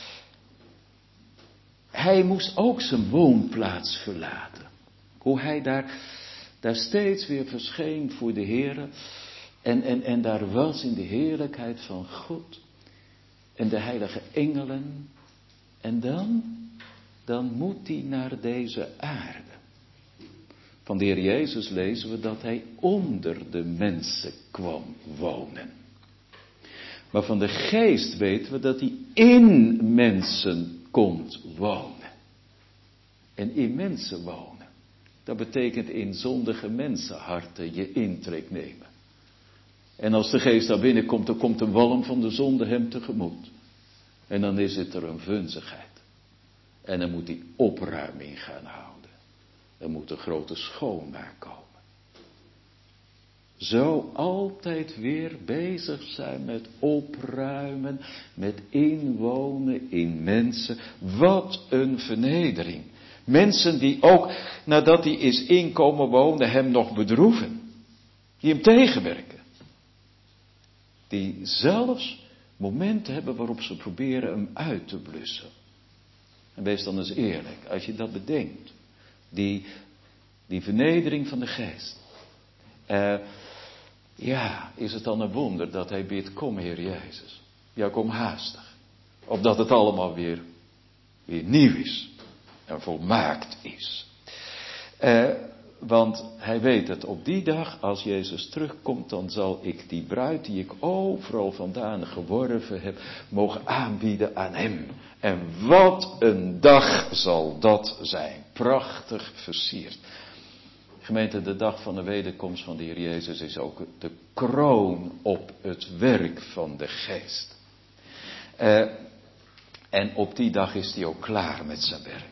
hij moest ook zijn woonplaats verlaten. Hoe hij daar steeds weer verscheen voor de Heere. En daar was in de heerlijkheid van God. En de heilige engelen. En dan moet hij naar deze aarde. Van de Heer Jezus lezen we dat hij onder de mensen kwam wonen. Maar van de geest weten we dat hij in mensen komt wonen. En in mensen wonen. Dat betekent in zondige mensenharten je intrek nemen. En als de geest daar binnenkomt, dan komt de walm van de zonde hem tegemoet. En dan is het er een vunzigheid. En dan moet hij opruiming gaan houden. Er moet een grote schoonmaak komen. Zo altijd weer bezig zijn met opruimen, met inwonen in mensen. Wat een vernedering. Mensen die ook, nadat hij is inkomen wonen, hem nog bedroeven. Die hem tegenwerken. Die zelfs momenten hebben waarop ze proberen hem uit te blussen. En wees dan eens eerlijk, als je dat bedenkt. Die vernedering van de geest. Is het dan een wonder dat hij bidt, kom Heer Jezus. Ja, kom haastig. Opdat het allemaal weer nieuw is. En volmaakt is. Want hij weet het, op die dag, als Jezus terugkomt, dan zal ik die bruid die ik overal vandaan geworven heb, mogen aanbieden aan hem. En wat een dag zal dat zijn. Prachtig versierd. Gemeente, de dag van de wederkomst van de Heer Jezus is ook de kroon op het werk van de geest. En op die dag is hij ook klaar met zijn werk.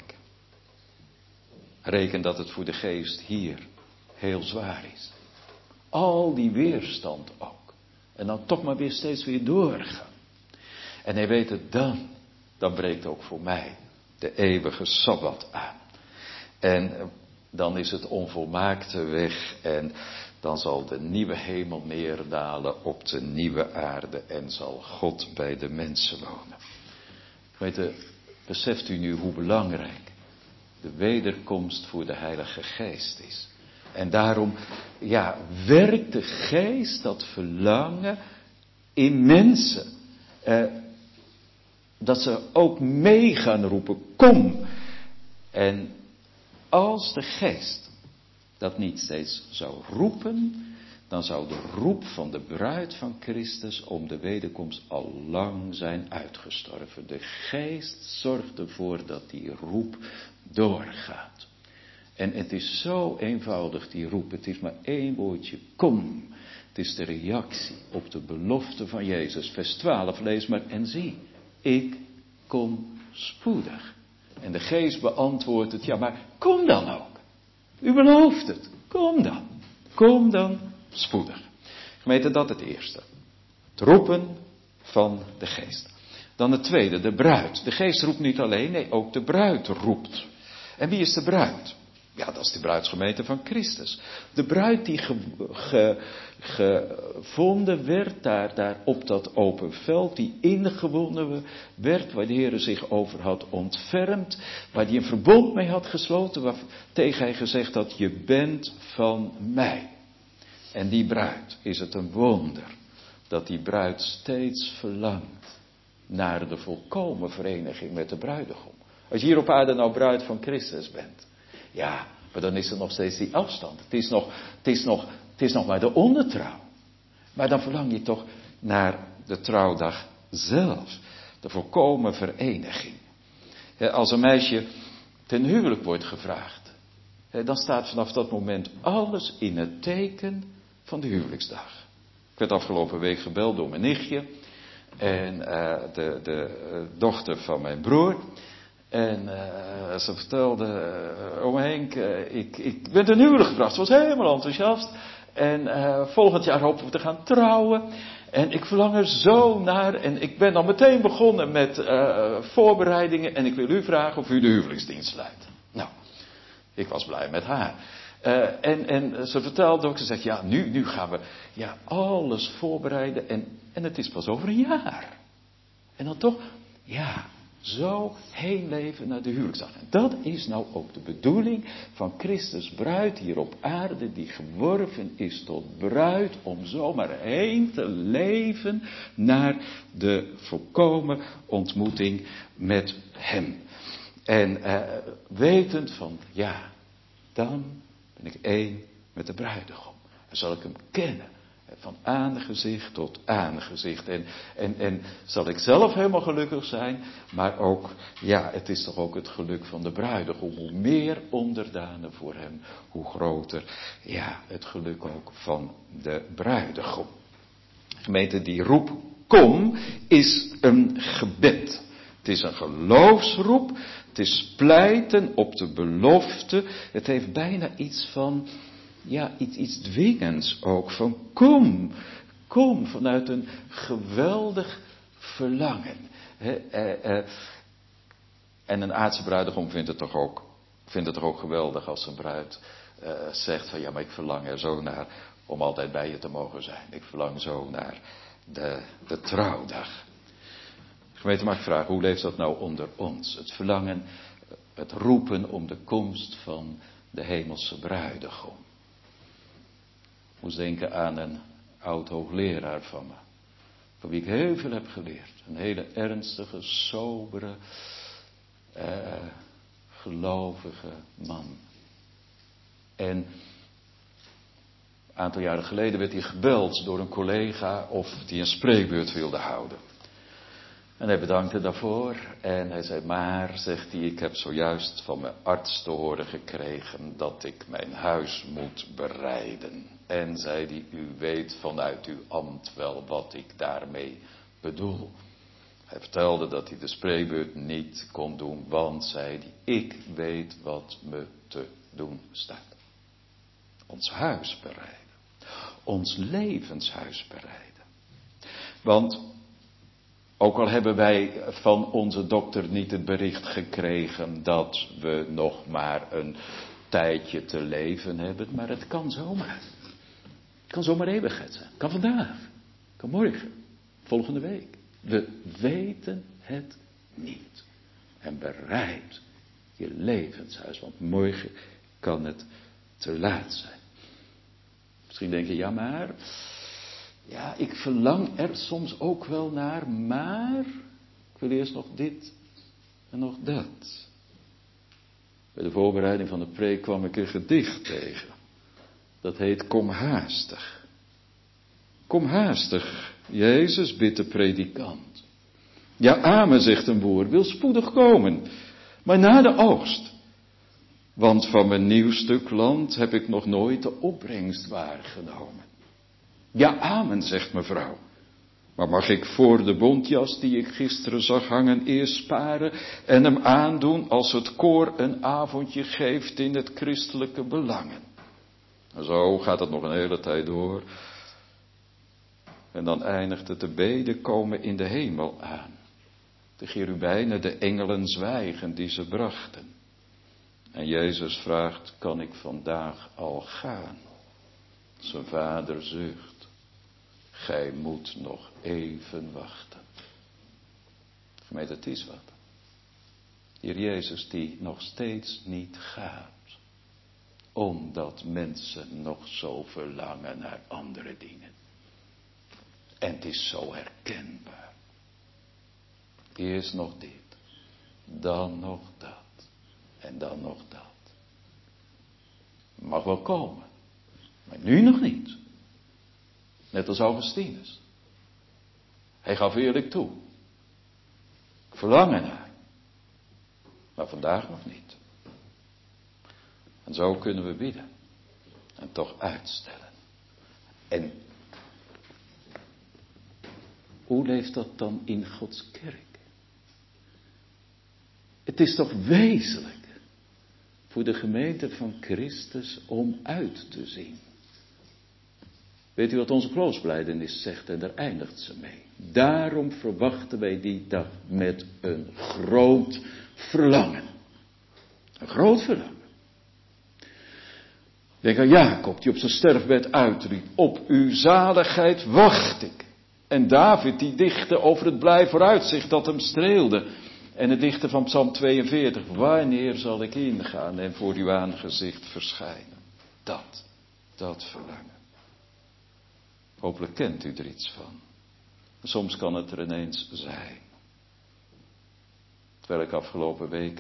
Reken dat het voor de geest hier heel zwaar is. Al die weerstand ook. En dan toch maar weer steeds weer doorgaan. En hij weet het dan breekt ook voor mij de eeuwige Sabbat aan. En dan is het onvolmaakte weg en dan zal de nieuwe hemel neerdalen op de nieuwe aarde en zal God bij de mensen wonen. Beseft u nu hoe belangrijk de wederkomst voor de Heilige Geest is. En daarom, werkt de Geest dat verlangen in mensen. Dat ze ook mee gaan roepen, kom. En als de Geest dat niet steeds zou roepen, dan zou de roep van de bruid van Christus om de wederkomst al lang zijn uitgestorven. De Geest zorgt ervoor dat die roep doorgaat. En het is zo eenvoudig, die roep. Het is maar één woordje, kom. Het is de reactie op de belofte van Jezus. Vers 12, lees maar en zie. Ik kom spoedig. En de Geest beantwoordt het, ja maar kom dan ook. U belooft het, kom dan. Kom dan spoedig. Gemeente, dat het eerste. Het roepen van de Geest. Dan het tweede, de bruid. De Geest roept niet alleen, nee, ook de bruid roept. En wie is de bruid? Ja, dat is de bruidsgemeente van Christus. De bruid die gevonden werd daar op dat open veld, die ingewonnen werd, waar de Heer zich over had ontfermd, waar hij een verbond mee had gesloten, waar tegen hij gezegd had, je bent van mij. En die bruid, is het een wonder, dat die bruid steeds verlangt naar de volkomen vereniging met de bruidegom. Als je hier op aarde nou bruid van Christus bent, ja, maar dan is er nog steeds die afstand. Het is nog maar de ondertrouw. Maar dan verlang je toch naar de trouwdag zelf. De volkomen vereniging. Als een meisje ten huwelijk wordt gevraagd, dan staat vanaf dat moment alles in het teken van de huwelijksdag. Ik werd afgelopen week gebeld door mijn nichtje. En de dochter van mijn broer. En ze vertelde, oom Henk, ik ben ten huwelijk gebracht. Ze was helemaal enthousiast. En volgend jaar hopen we te gaan trouwen. En ik verlang er zo naar. En ik ben al meteen begonnen met voorbereidingen. En ik wil u vragen of u de huwelijksdienst leidt. Nou, ik was blij met haar. En ze vertelde ook, ze zegt, ja, nu gaan we alles voorbereiden. En het is pas over een jaar. En dan toch, zo heen leven naar de huwelijksdag. En dat is nou ook de bedoeling van Christus bruid hier op aarde, die geworven is tot bruid, om zomaar heen te leven naar de volkomen ontmoeting met hem. En wetend van, dan ben ik één met de bruidegom. En zal ik hem kennen Van aangezicht tot aangezicht. En zal ik zelf helemaal gelukkig zijn, maar ook, ja, het is toch ook het geluk van de bruidegom. Hoe meer onderdanen voor hem, hoe groter, ja, het geluk ook van de bruidegom. Gemeente, die roep, kom, is een gebed. Het is een geloofsroep, het is pleiten op de belofte. Het heeft bijna iets van, ja, iets dwingends ook. Van kom, vanuit een geweldig verlangen. En een aardse bruidegom vindt het toch ook geweldig als een bruid zegt van, ja, maar ik verlang er zo naar om altijd bij je te mogen zijn. Ik verlang zo naar de trouwdag. Gemeente, mag ik vragen, hoe leeft dat nou onder ons? Het verlangen, het roepen om de komst van de hemelse bruidegom. Ik moest denken aan een oud hoogleraar van me, van wie ik heel veel heb geleerd. Een hele ernstige, sobere, gelovige man. En een aantal jaren geleden werd hij gebeld door een collega of hij een spreekbeurt wilde houden. En hij bedankte daarvoor en hij zei, maar, zegt hij, ik heb zojuist van mijn arts te horen gekregen dat ik mijn huis moet bereiden. En zei hij, u weet vanuit uw ambt wel wat ik daarmee bedoel. Hij vertelde dat hij de spreekbeurt niet kon doen, want, zei hij, ik weet wat me te doen staat. Ons huis bereiden. Ons levenshuis bereiden. Want ook al hebben wij van onze dokter niet het bericht gekregen dat we nog maar een tijdje te leven hebben, maar het kan zomaar. Het kan zomaar eeuwigheid zijn. Het kan vandaag. Het kan morgen. Volgende week. We weten het niet. En bereid je levenshuis, want morgen kan het te laat zijn. Misschien denk je, ja maar, ja, ik verlang er soms ook wel naar, maar ik wil eerst nog dit en nog dat. Bij de voorbereiding van de preek kwam ik een gedicht tegen. Dat heet Kom haastig. Kom haastig, Jezus bidt de predikant. Ja, amen, zegt een boer, wil spoedig komen, maar na de oogst. Want van mijn nieuw stuk land heb ik nog nooit de opbrengst waargenomen. Ja, amen, zegt mevrouw. Maar mag ik voor de bontjas die ik gisteren zag hangen eerst sparen en hem aandoen als het koor een avondje geeft in het christelijke belangen? En zo gaat het nog een hele tijd door. En dan eindigt het de beden komen in de hemel aan. De cherubijnen, de engelen zwijgen die ze brachten. En Jezus vraagt, kan ik vandaag al gaan? Zijn vader zucht, gij moet nog even wachten. Gemeente, het is wat. Hier Jezus die nog steeds niet gaat. Omdat mensen nog zo verlangen naar andere dingen. En het is zo herkenbaar. Eerst nog dit, dan nog dat. En dan nog dat. Mag wel komen. Maar nu nog niet. Net als Augustinus. Hij gaf eerlijk toe. Ik verlang ernaar. Maar vandaag nog niet. En zo kunnen we bidden. En toch uitstellen. En hoe leeft dat dan in Gods kerk? Het is toch wezenlijk voor de gemeente van Christus om uit te zien. Weet u wat onze geloofsbelijdenis zegt? En daar eindigt ze mee. Daarom verwachten wij die dag met een groot verlangen. Een groot verlangen. Denk aan Jacob die op zijn sterfbed uitriep. Op uw zaligheid wacht ik. En David die dichtte over het blij vooruitzicht dat hem streelde. En het dichten van Psalm 42. Wanneer zal ik ingaan en voor uw aangezicht verschijnen? Dat verlangen. Hopelijk kent u er iets van. Soms kan het er ineens zijn. Terwijl ik afgelopen week,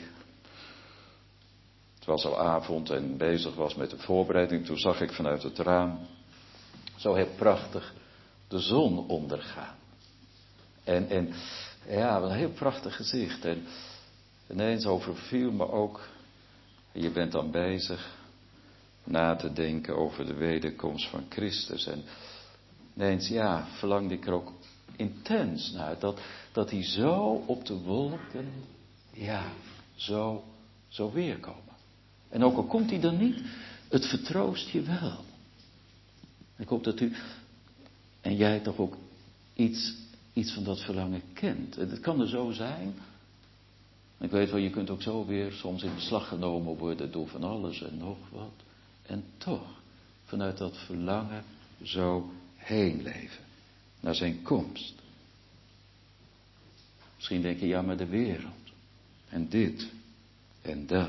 het was al avond en bezig was met de voorbereiding, toen zag ik vanuit het raam zo heel prachtig de zon ondergaan. En ja, een heel prachtig gezicht. En ineens overviel me ook, je bent dan bezig na te denken over de wederkomst van Christus. En ineens, ja, verlangde ik er ook intens naar. Dat hij zo op de wolken, ja, zo weerkomen. En ook al komt hij dan niet, het vertroost je wel. Ik hoop dat u en jij toch ook iets van dat verlangen kent. Het kan er zo zijn. Ik weet wel, je kunt ook zo weer soms in beslag genomen worden door van alles en nog wat. En toch, vanuit dat verlangen zo heen leven. Naar zijn komst. Misschien denk je, ja, maar de wereld. En dit. En dat.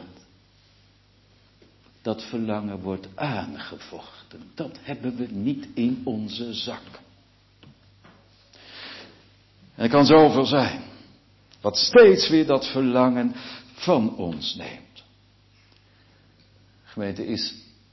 Dat verlangen wordt aangevochten. Dat hebben we niet in onze zak. En er kan zoveel zijn. Wat steeds weer dat verlangen van ons neemt. Gemeente, is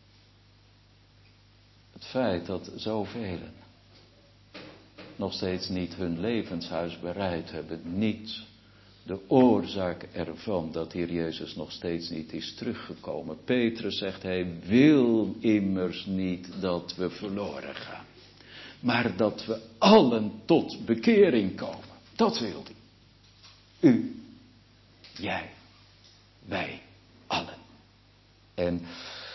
het feit dat zoveel nog steeds niet hun levenshuis bereid hebben. Niet de oorzaak ervan dat Heer Jezus nog steeds niet is teruggekomen. Petrus zegt, hij wil immers niet dat we verloren gaan. Maar dat we allen tot bekering komen. Dat wil hij. U, jij, wij, allen. En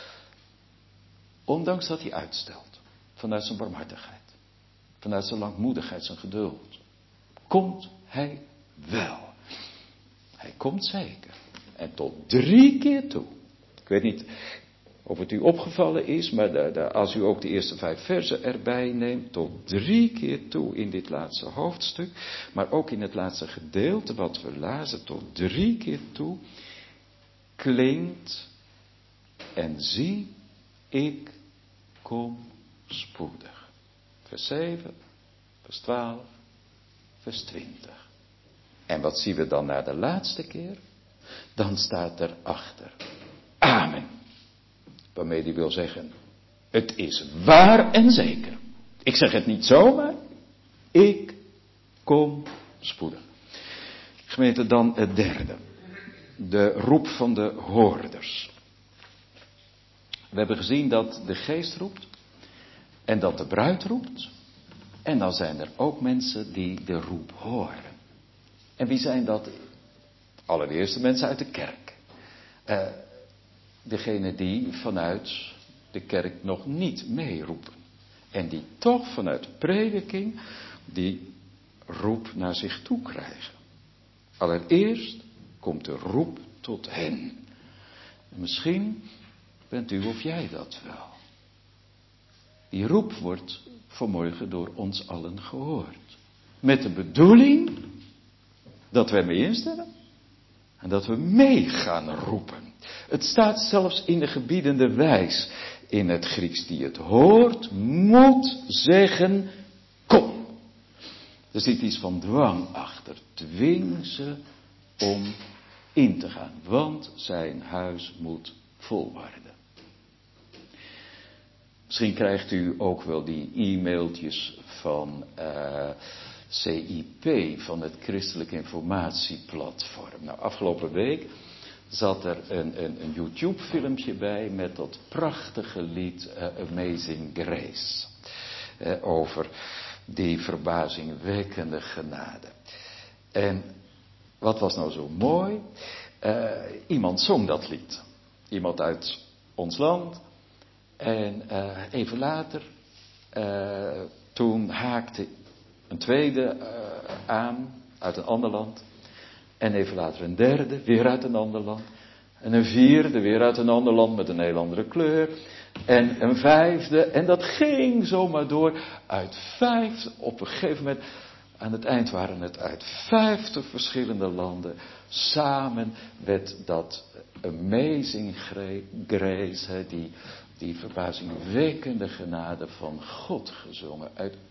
ondanks dat hij uitstelt, vanuit zijn barmhartigheid, vanuit zijn langmoedigheid, zijn geduld, komt hij wel. Hij komt zeker. En tot 3 keer toe. Ik weet niet of het u opgevallen is, maar als u ook de eerste 5 versen erbij neemt, tot 3 keer toe in dit laatste hoofdstuk, maar ook in het laatste gedeelte wat we lazen, tot 3 keer toe, klinkt en zie, ik kom spoedig. Vers 7, vers 12, vers 20. En wat zien we dan na de laatste keer? Dan staat er achter, amen. Waarmee hij wil zeggen, het is waar en zeker. Ik zeg het niet zomaar, ik kom spoedig. Gemeente, dan het derde. De roep van de hoorders. We hebben gezien dat de geest roept en dat de bruid roept. En dan zijn er ook mensen die de roep horen. En wie zijn dat? Allereerst de mensen uit de kerk. Degene die vanuit de kerk nog niet meeroepen. En die toch vanuit prediking die roep naar zich toe krijgen. Allereerst komt de roep tot hen. En misschien bent u of jij dat wel. Die roep wordt vanmorgen door ons allen gehoord. Met de bedoeling dat wij mee instemmen. En dat we mee gaan roepen. Het staat zelfs in de gebiedende wijs in het Grieks. Die het hoort, moet zeggen, kom. Er zit iets van dwang achter. Dwing ze om in te gaan. Want zijn huis moet vol worden. Misschien krijgt u ook wel die e-mailtjes van CIP, van het Christelijk Informatieplatform. Nou, afgelopen week zat er een YouTube filmpje bij met dat prachtige lied Amazing Grace. Over die verbazingwekkende genade. En wat was nou zo mooi? Iemand zong dat lied. Iemand uit ons land. En even later, toen haakte een tweede aan uit een ander land. En even later een derde, weer uit een ander land. En een vierde, weer uit een ander land met een heel andere kleur. En een vijfde, en dat ging zomaar door. Uit 5, op een gegeven moment, aan het eind waren het uit 50 verschillende landen. Samen werd dat Amazing Grace, die verbazingwekkende genade van God gezongen.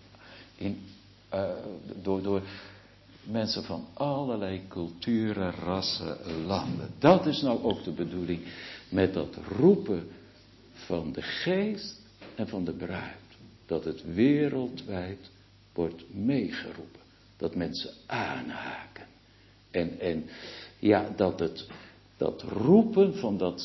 Door mensen van allerlei culturen, rassen, landen. Dat is nou ook de bedoeling met dat roepen van de geest en van de bruid. dat het wereldwijd wordt meegeroepen. Dat mensen aanhaken. En ja, dat roepen van dat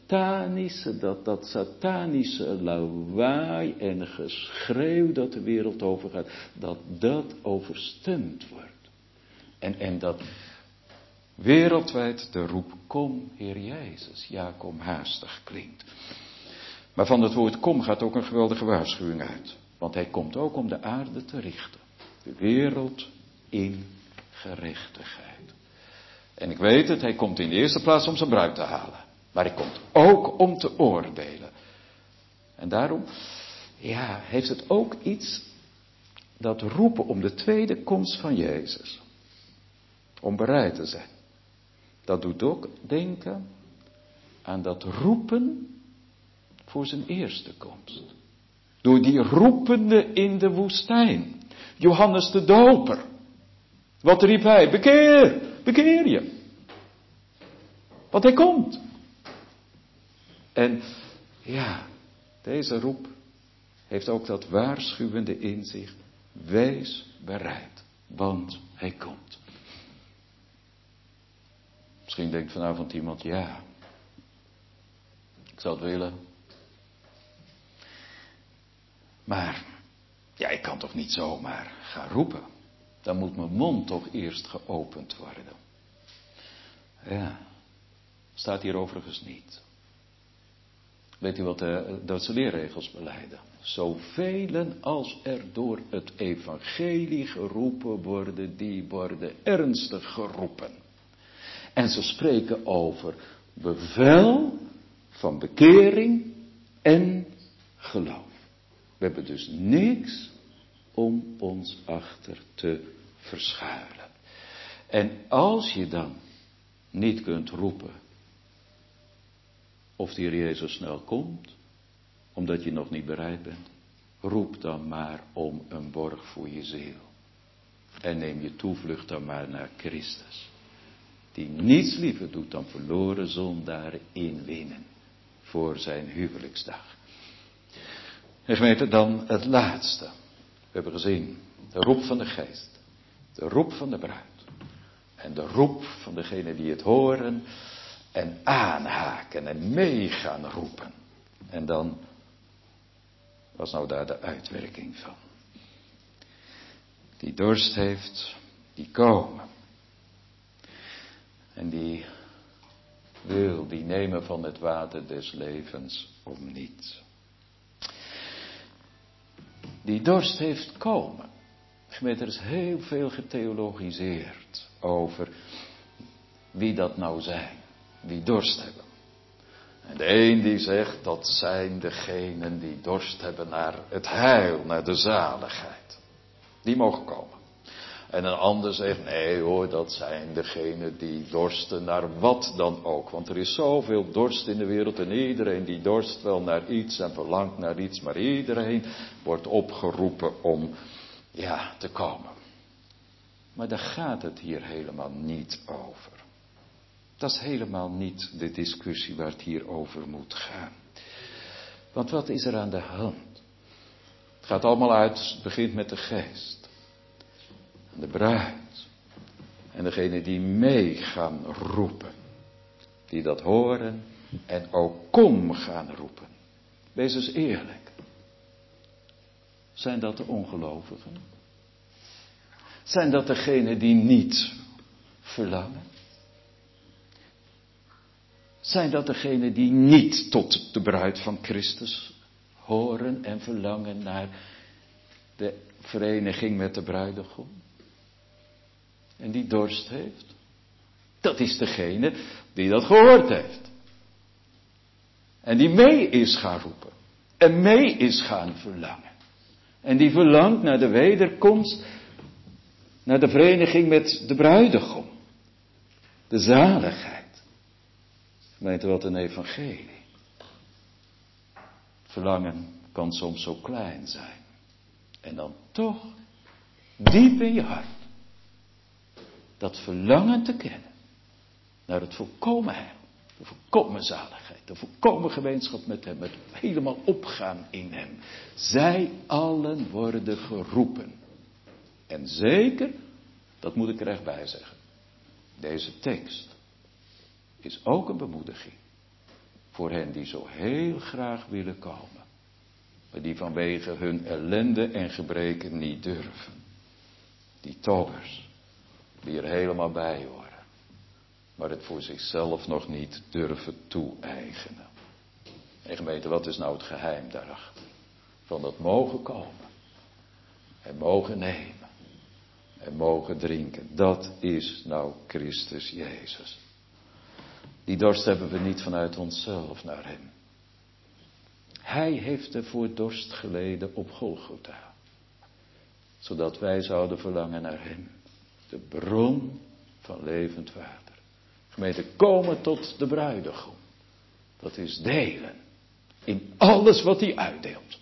satanische lawaai en geschreeuw dat de wereld overgaat, dat overstemd wordt. En dat wereldwijd de roep, kom Heer Jezus, ja kom haastig klinkt. Maar van het woord kom gaat ook een geweldige waarschuwing uit. Want hij komt ook om de aarde te richten. De wereld in gerechtigheid. En ik weet het, hij komt in de eerste plaats om zijn bruid te halen. Maar hij komt ook om te oordelen. En daarom, ja, heeft het ook iets, dat roepen om de tweede komst van Jezus. Om bereid te zijn. Dat doet ook denken aan dat roepen voor zijn eerste komst. Door die roepende in de woestijn. Johannes de Doper. Wat riep hij? Bekeer je. Want hij komt. En ja, deze roep heeft ook dat waarschuwende in zich. Wees bereid, want hij komt. Misschien denkt vanavond iemand, ja, ik zou het willen. Maar, ja, ik kan toch niet zomaar gaan roepen. Dan moet mijn mond toch eerst geopend worden. Ja, staat hier overigens niet. Weet u wat de Duitse leerregels belijden? Zoveel als er door het evangelie geroepen worden, die worden ernstig geroepen. En ze spreken over bevel van bekering en geloof. We hebben dus niks om ons achter te verschuilen. En als je dan niet kunt roepen of de Heer Jezus snel komt, omdat je nog niet bereid bent, roep dan maar om een borg voor je ziel. En neem je toevlucht dan maar naar Christus. Die niets liever doet dan verloren zondaren inwinnen voor zijn huwelijksdag. En gemeente, dan het laatste. We hebben gezien de roep van de geest, de roep van de bruid en de roep van degenen die het horen en aanhaken en meegaan roepen. En dan was nou daar de uitwerking van. Die dorst heeft, die komen. En die wil, die nemen van het water des levens om niet. Die dorst heeft komen. Gemeente, er is heel veel getheologiseerd over wie dat nou zijn. Die dorst hebben. En de een die zegt dat zijn degenen die dorst hebben naar het heil, naar de zaligheid. Die mogen komen. En een ander zegt, nee hoor, dat zijn degenen die dorsten naar wat dan ook. Want er is zoveel dorst in de wereld en iedereen die dorst wel naar iets en verlangt naar iets. Maar iedereen wordt opgeroepen om, ja, te komen. Maar daar gaat het hier helemaal niet over. Dat is helemaal niet de discussie waar het hier over moet gaan. Want wat is er aan de hand? Het gaat allemaal uit, het begint met de geest. De bruid. En degene die mee gaan roepen. Die dat horen en ook kom gaan roepen. Wees eens eerlijk. Zijn dat de ongelovigen? Zijn dat degenen die niet verlangen? Zijn dat degenen die niet tot de bruid van Christus horen en verlangen naar de vereniging met de bruidegom? En die dorst heeft. Dat is degene die dat gehoord heeft. En die mee is gaan roepen. En mee is gaan verlangen. En die verlangt naar de wederkomst. Naar de vereniging met de bruidegom. De zaligheid. Weet u wat een evangelie? Verlangen kan soms zo klein zijn. En dan toch diep in je hart. Dat verlangen te kennen. Naar het volkomen heil. De volkomen zaligheid, de volkomen gemeenschap met hem, het helemaal opgaan in hem. Zij allen worden geroepen. En zeker, dat moet ik er echt bij zeggen, deze tekst is ook een bemoediging voor hen die zo heel graag willen komen, maar die vanwege hun ellende en gebreken niet durven. Die tobbers, die er helemaal bij horen, maar het voor zichzelf nog niet durven toe-eigenen. En gemeente, wat is nou het geheim daarachter? Van dat mogen komen en mogen nemen en mogen drinken. Dat is nou Christus Jezus. Die dorst hebben we niet vanuit onszelf naar hem. Hij heeft ervoor dorst geleden op Golgotha. Zodat wij zouden verlangen naar hem. De bron van levend water. Gemeente, komen tot de bruidegom. Dat is delen. In alles wat hij uitdeelt.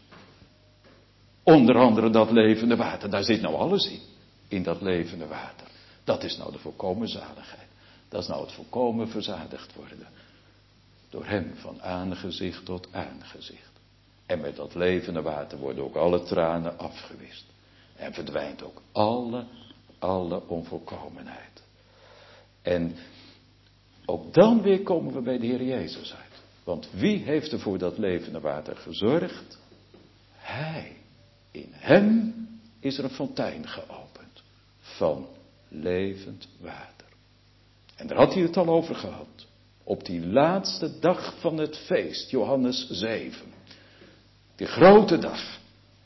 Onder andere dat levende water. Daar zit nou alles in. In dat levende water. Dat is nou de volkomen zaligheid. Dat is nou het volkomen verzadigd worden. Door hem van aangezicht tot aangezicht. En met dat levende water worden ook alle tranen afgewist. En verdwijnt ook alle onvolkomenheid. En ook dan weer komen we bij de Heer Jezus uit. Want wie heeft er voor dat levende water gezorgd? Hij. In hem is er een fontein geopend. Van levend water. En daar had hij het al over gehad. Op die laatste dag van het feest, Johannes 7. Die grote dag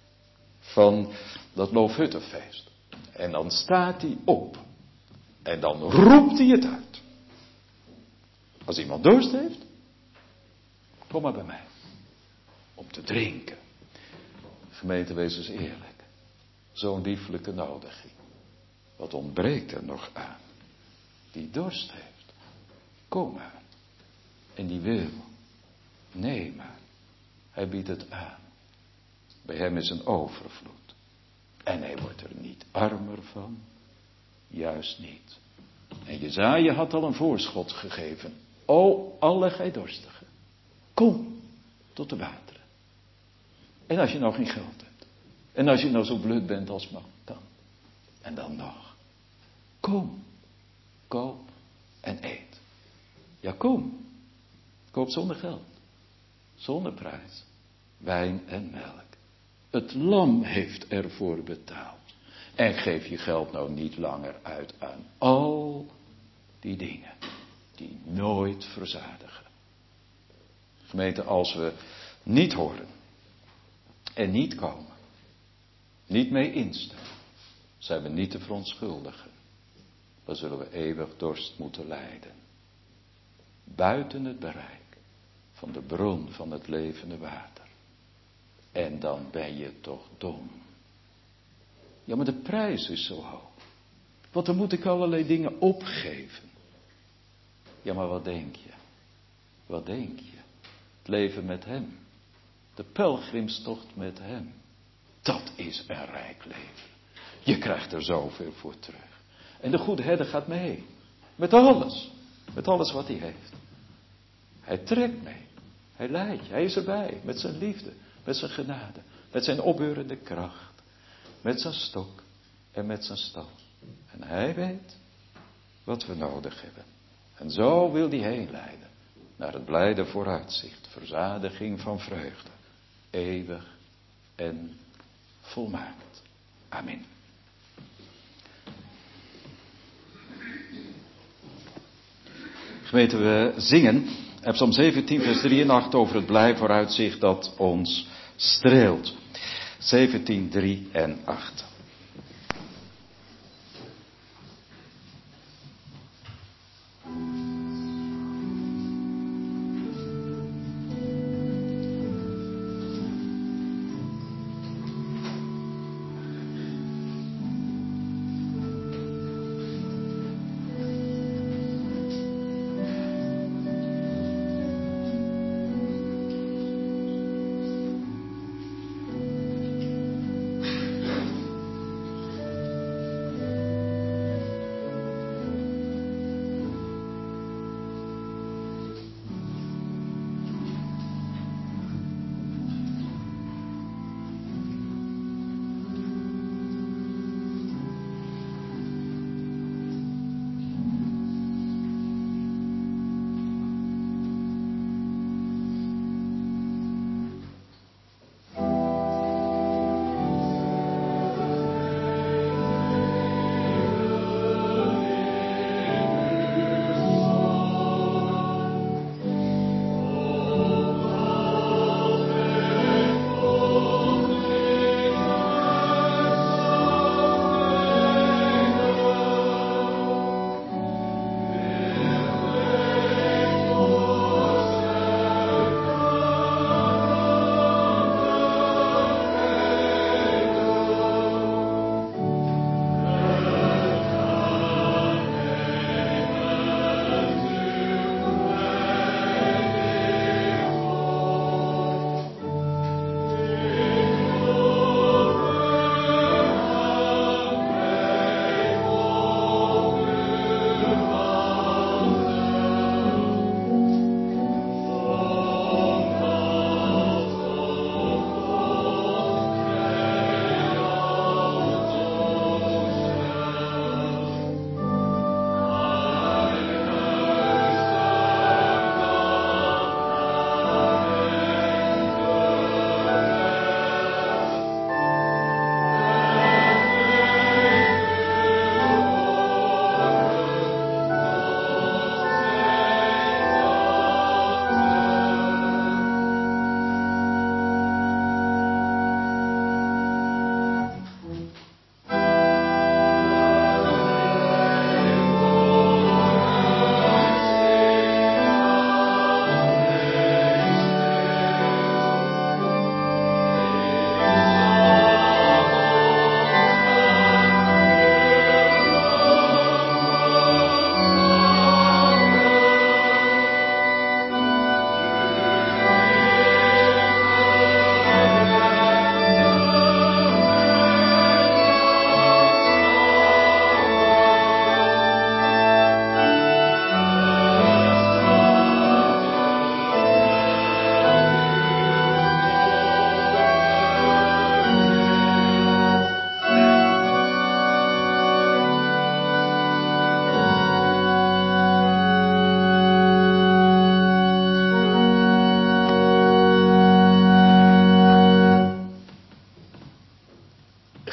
van dat Loofhuttenfeest. En dan staat hij op. En dan roept hij het uit. Als iemand dorst heeft, kom maar bij mij. Om te drinken. Gemeente, wees eens eerlijk. Zo'n lieflijke nodiging. Wat ontbreekt er nog aan? Die dorst heeft. Kom maar. En die wil. Nee maar. Hij biedt het aan. Bij hem is een overvloed. En hij wordt er niet armer van. Juist niet. En Jesaja had al een voorschot gegeven. O, alle gij dorstigen. Kom tot de wateren. En als je nou geen geld hebt. En als je nou zo blut bent als man kan. En dan nog. Kom. Koop en eet. Ja, kom. Koop zonder geld. Zonder prijs. Wijn en melk. Het lam heeft ervoor betaald. En geef je geld nou niet langer uit aan al die dingen die nooit verzadigen. Gemeente, als we niet horen en niet komen, niet mee instemmen, zijn we niet te verontschuldigen. Dan zullen we eeuwig dorst moeten lijden. Buiten het bereik van de bron van het levende water. En dan ben je toch dom. Ja, maar de prijs is zo hoog. Want dan moet ik allerlei dingen opgeven. Ja, maar wat denk je? Wat denk je? Het leven met hem. De pelgrimstocht met hem. Dat is een rijk leven. Je krijgt er zoveel voor terug. En de goede herder gaat mee. Met alles. Met alles wat hij heeft. Hij trekt mee. Hij leidt je. Hij is erbij. Met zijn liefde. Met zijn genade. Met zijn opbeurende kracht. Met zijn stok. En met zijn stal. En hij weet wat we nodig hebben. En zo wil hij heen leiden. Naar het blijde vooruitzicht. Verzadiging van vreugde. Eeuwig en volmaakt. Amen. Gemeente, we zingen op Psalm 17 vers 3 en 8 over het blij vooruitzicht dat ons streelt. 17, 3 en 8.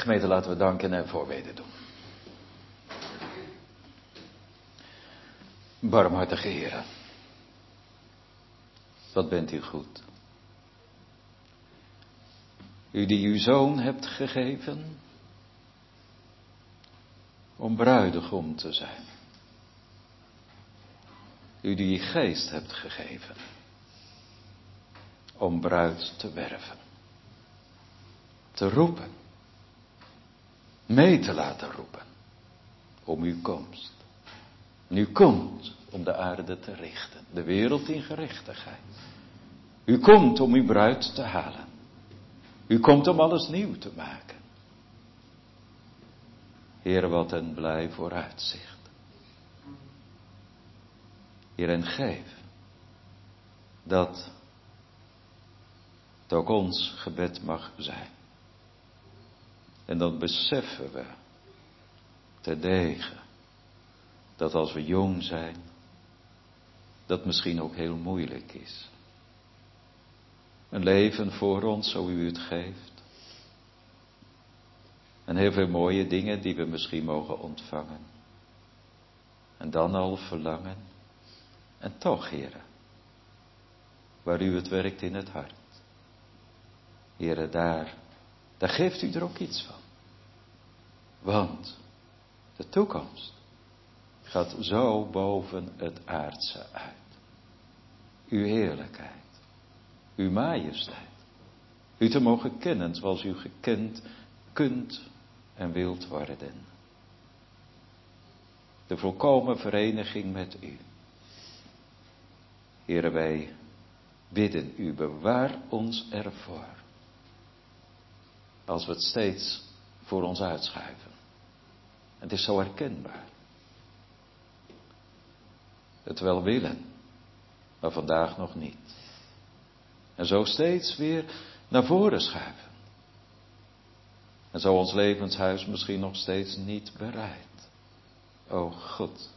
Gemeente, laten we danken en voorbeden doen. Barmhartige Heer, wat bent u goed. U die uw zoon hebt gegeven om bruidegom te zijn. U die geest hebt gegeven om bruid te werven. Te roepen. Mee te laten roepen. Om uw komst. En u komt om de aarde te richten. De wereld in gerechtigheid. U komt om uw bruid te halen. U komt om alles nieuw te maken. Heer, wat een blij vooruitzicht. Heer, en geef dat het ook ons gebed mag zijn. En dan beseffen we terdege dat als we jong zijn, dat misschien ook heel moeilijk is. Een leven voor ons, zo u het geeft. En heel veel mooie dingen die we misschien mogen ontvangen. En dan al verlangen. En toch, Heere, waar u het werkt in het hart. Heere, daar geeft u er ook iets van. Want de toekomst gaat zo boven het aardse uit. Uw heerlijkheid, uw majesteit. U te mogen kennen zoals u gekend kunt en wilt worden. De volkomen vereniging met u. Heere, wij bidden u, bewaar ons ervoor. Als we het steeds voor ons uitschuiven. Het is zo herkenbaar. Het wel willen, maar vandaag nog niet. En zo steeds weer naar voren schuiven. En zo ons levenshuis misschien nog steeds niet bereikt. O God,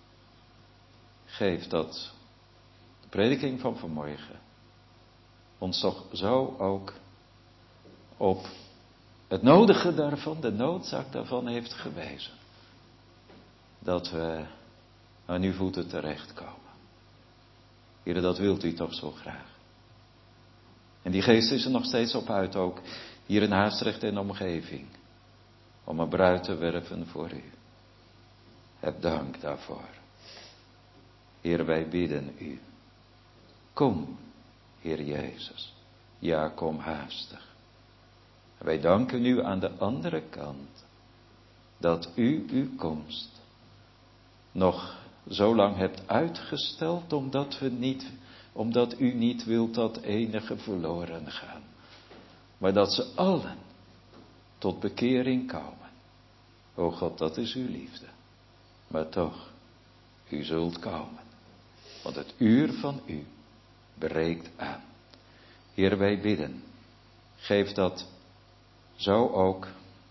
geef dat de prediking van vanmorgen ons toch zo ook op het nodige daarvan, de noodzaak daarvan heeft gewezen. Dat we aan uw voeten terechtkomen. Heere, dat wilt u toch zo graag. En die geest is er nog steeds op uit, ook hier in Haastrecht en omgeving. Om een bruid te werven voor u. Heb dank daarvoor. Heer, wij bidden u. Kom, Heer Jezus. Ja, kom haastig. En wij danken u aan de andere kant. Dat u uw komst nog zo lang hebt uitgesteld. Omdat u niet wilt dat enige verloren gaan. Maar dat ze allen tot bekering komen. O God, dat is uw liefde. Maar toch, u zult komen. Want het uur van u breekt aan. Heer, wij bidden. Geef dat zo ook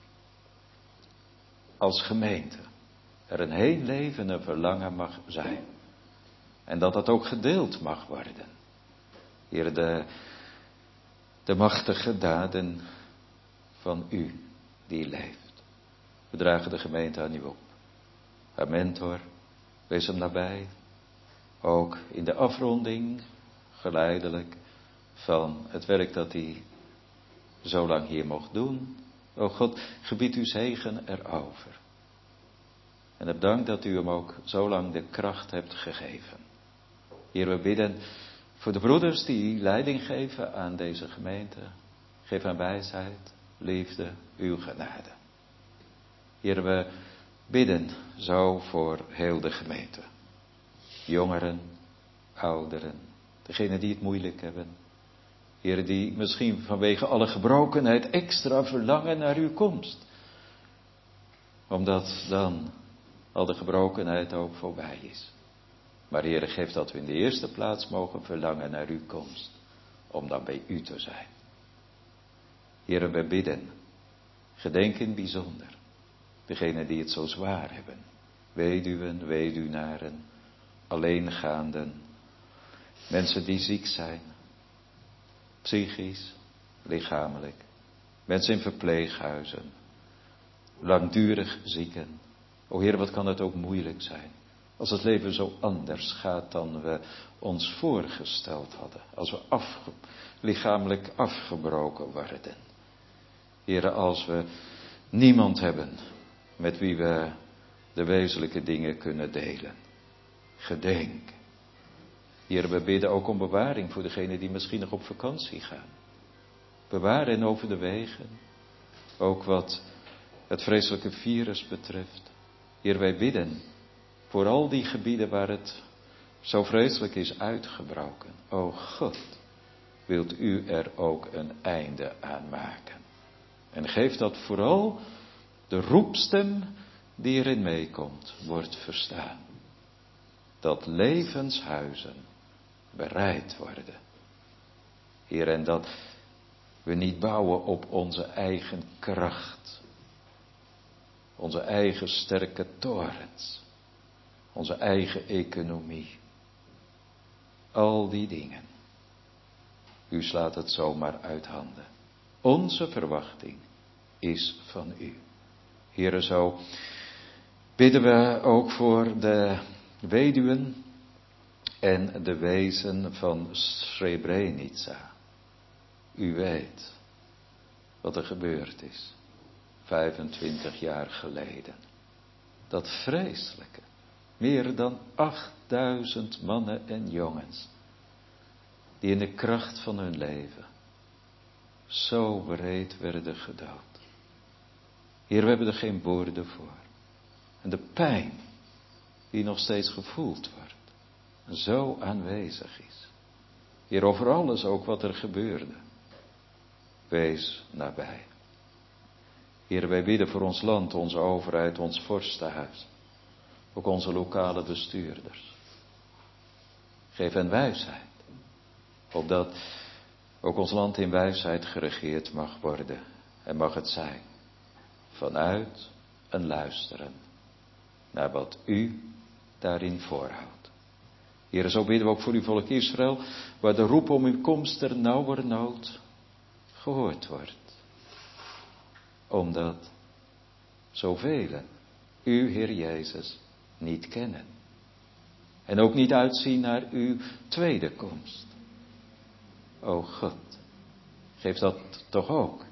als gemeente er een heel leven een verlangen mag zijn. En dat dat ook gedeeld mag worden. Heer, de machtige daden van u die leeft. We dragen de gemeente aan u op. Haar mentor, wees hem nabij. Ook in de afronding, geleidelijk, van het werk dat hij zo lang hier mocht doen. O God, gebied uw zegen erover. En heb dank dat u hem ook zo lang de kracht hebt gegeven. Heer, we bidden voor de broeders die leiding geven aan deze gemeente. Geef aan wijsheid, liefde, uw genade. Heer, we bidden zo voor heel de gemeente. Jongeren, ouderen, degenen die het moeilijk hebben. Heer, die misschien vanwege alle gebrokenheid extra verlangen naar uw komst. Omdat dan al de gebrokenheid ook voorbij is. Maar Heer, geef dat we in de eerste plaats mogen verlangen naar uw komst. Om dan bij u te zijn. Heer, we bidden. Gedenk in bijzonder. Degenen die het zo zwaar hebben. Weduwen, weduwnaren. Alleengaanden. Mensen die ziek zijn. Psychisch, lichamelijk. Mensen in verpleeghuizen. langdurig zieken. O Heer, wat kan het ook moeilijk zijn. Als het leven zo anders gaat dan we ons voorgesteld hadden. Als we lichamelijk afgebroken worden. Heer, als we niemand hebben met wie we de wezenlijke dingen kunnen delen. Gedenk. Heer, we bidden ook om bewaring voor degenen die misschien nog op vakantie gaan. Bewaar hen over de wegen. Ook wat het vreselijke virus betreft. Heer, wij bidden voor al die gebieden waar het zo vreselijk is uitgebroken. O God, wilt u er ook een einde aan maken. En geef dat vooral de roepstem die erin meekomt, wordt verstaan. Dat levenshuizen bereid worden. Heer, en dat we niet bouwen op onze eigen kracht. Onze eigen sterke torens. Onze eigen economie. Al die dingen. U slaat het zomaar uit handen. Onze verwachting is van u. Heere, zo bidden we ook voor de weduwen en de wezen van Srebrenica. U weet wat er gebeurd is 25 jaar geleden. Dat vreselijke, meer dan 8000 mannen en jongens, die in de kracht van hun leven zo breed werden gedood. Heer, we hebben er geen woorden voor. En de pijn die nog steeds gevoeld wordt, zo aanwezig is. Heer, over alles ook wat er gebeurde. Wees nabij. Heer, wij bidden voor ons land, onze overheid, ons vorstenhuis. Ook onze lokale bestuurders. Geef hen wijsheid. Opdat ook ons land in wijsheid geregeerd mag worden. En mag het zijn. Vanuit een luisteren naar wat u daarin voorhoudt. Heer, zo bidden we ook voor uw volk Israël, waar de roep om uw komst ter nauwernood gehoord wordt. Omdat zoveel u, Heer Jezus, niet kennen. En ook niet uitzien naar uw tweede komst. O God, geef dat toch ook.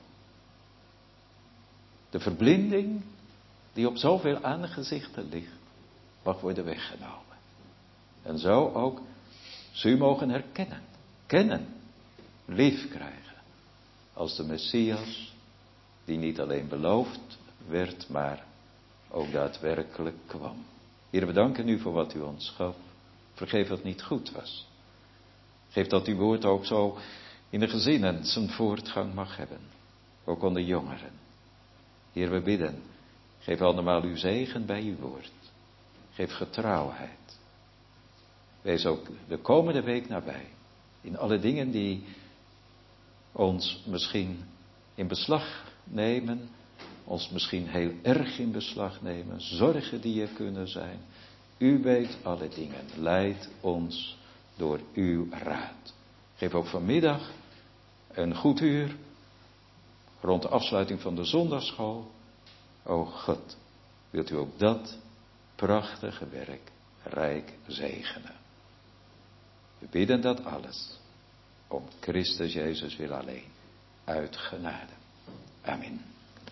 De verblinding die op zoveel aangezichten ligt, mag worden weggenomen. En zo ook ze u mogen herkennen, kennen, lief krijgen. Als de Messias, die niet alleen beloofd werd, maar ook daadwerkelijk kwam. Heer, we danken u voor wat u ons gaf. Vergeef wat niet goed was. Geef dat uw woord ook zo in de gezinnen zijn voortgang mag hebben. Ook onder jongeren. Heer, we bidden. Geef allemaal uw zegen bij uw woord. Geef getrouwheid. Wees ook de komende week nabij. In alle dingen die ons misschien in beslag nemen. Ons misschien heel erg in beslag nemen. Zorgen die er kunnen zijn. U weet alle dingen. Leid ons door uw raad. Geef ook vanmiddag een goed uur. Rond de afsluiting van de zondagschool. O God, wilt u ook dat prachtige werk rijk zegenen. We bidden dat alles om Christus Jezus wil alleen. Uit genade. Amen.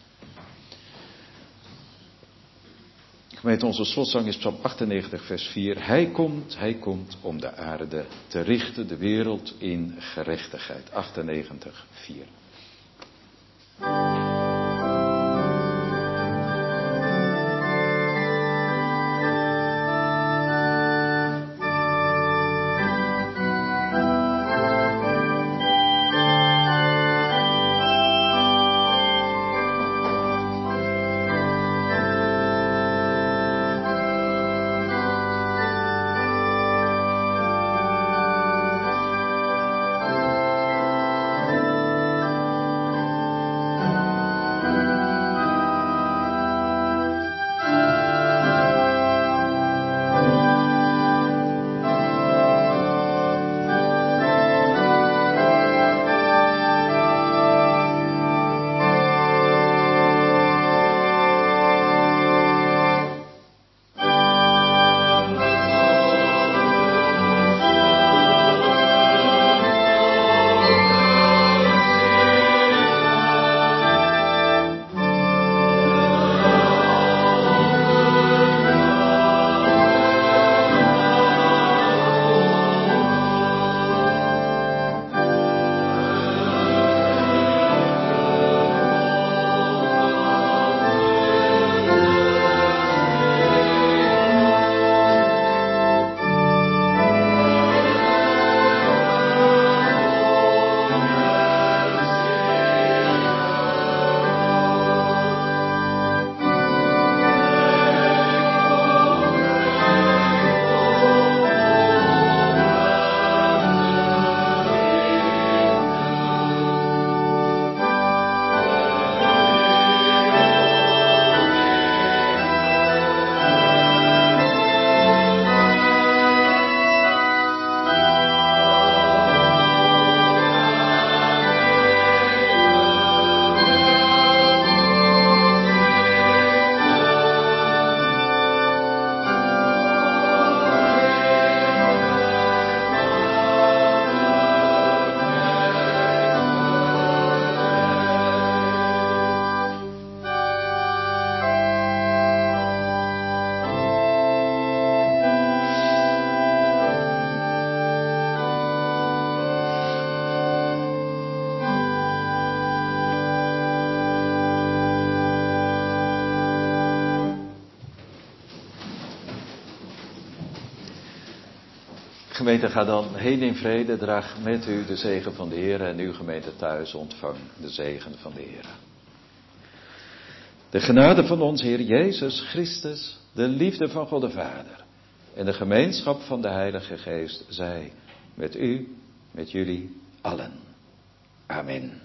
Gemeente, onze slotzang is Psalm 98 vers 4. Hij komt om de aarde te richten, de wereld in gerechtigheid. 98, 4. Gemeente, ga dan heen in vrede, draag met u de zegen van de Heer en uw gemeente thuis ontvang de zegen van de Heer. De genade van ons Heer Jezus Christus, de liefde van God de Vader en de gemeenschap van de Heilige Geest zij met u, met jullie allen. Amen.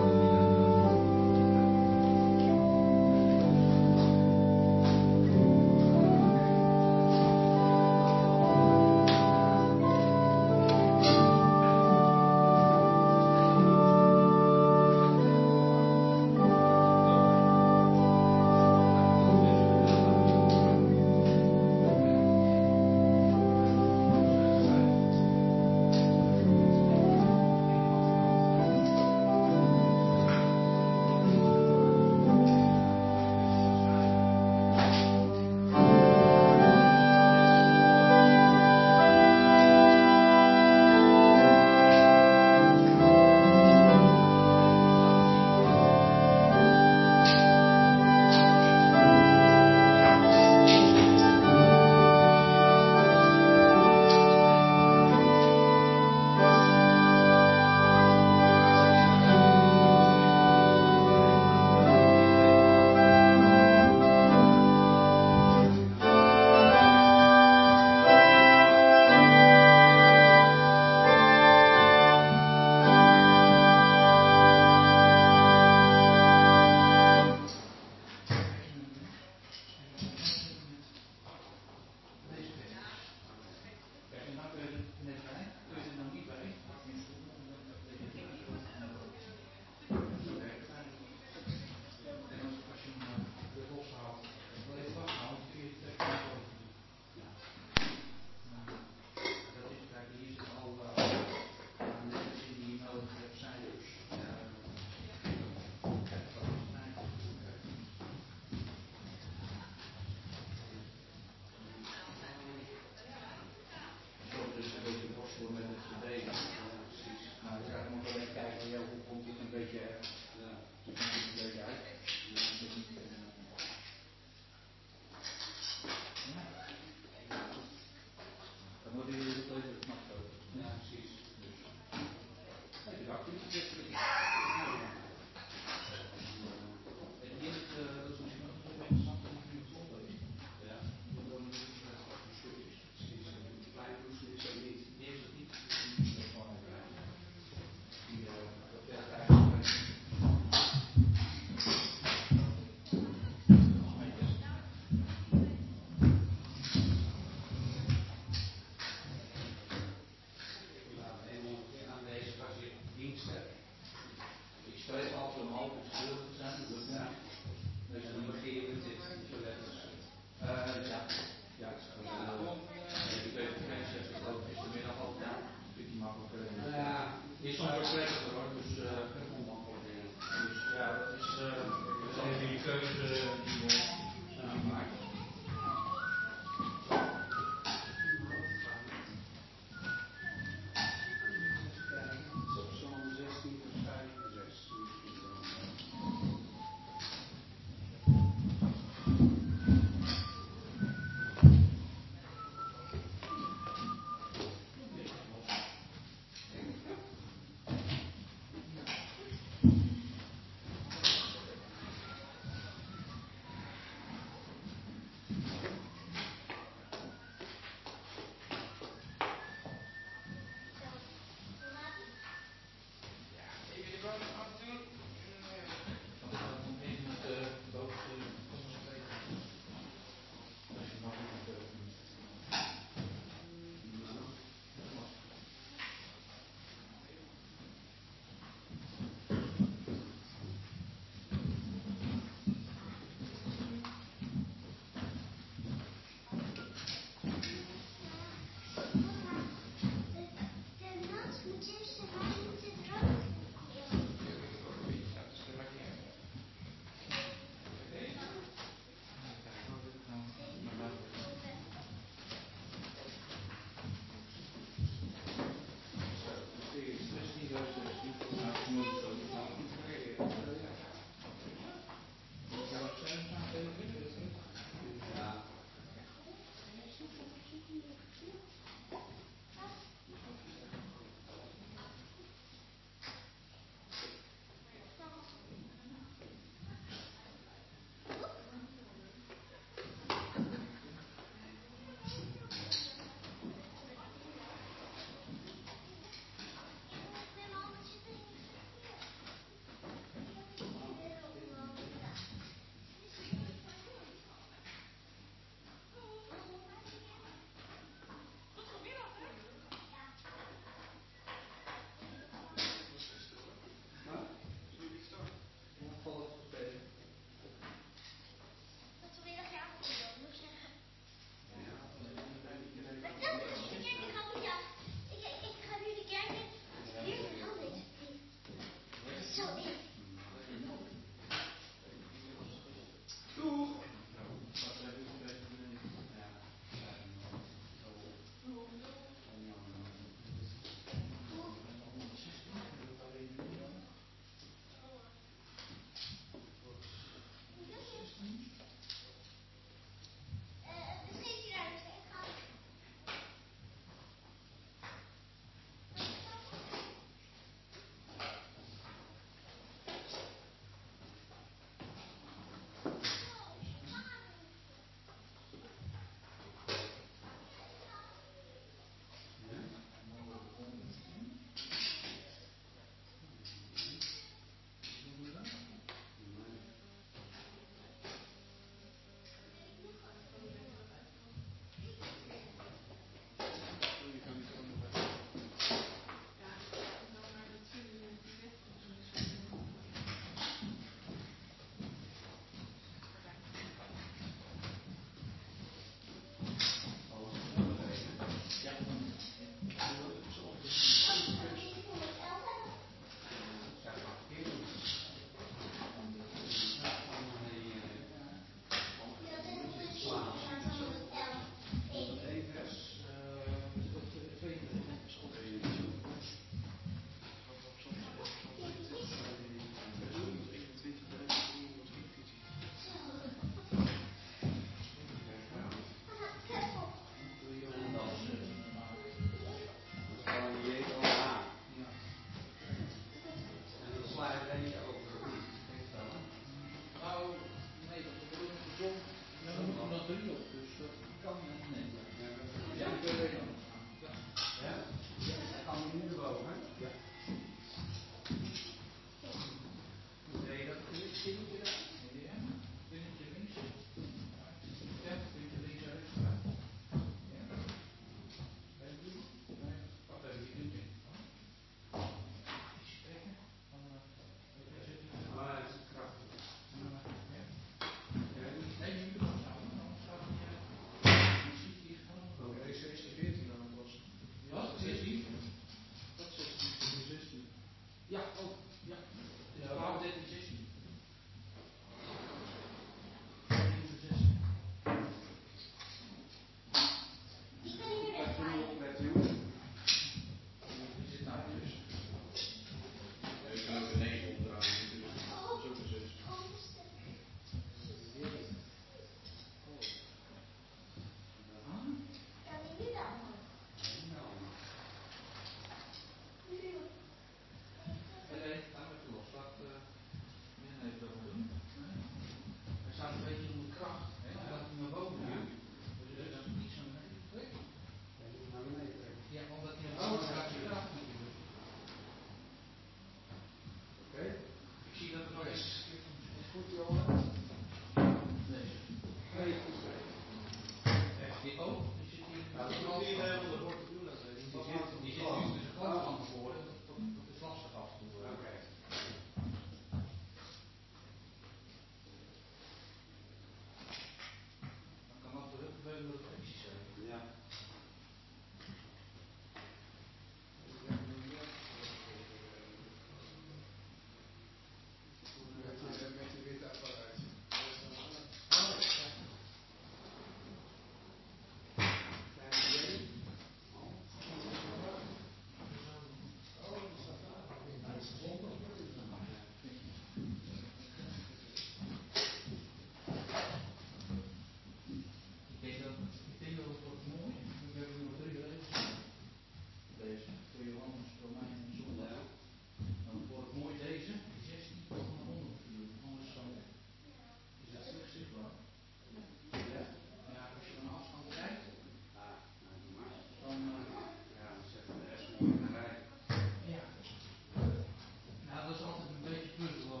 Ja. Nou, dat is altijd een beetje puzzel.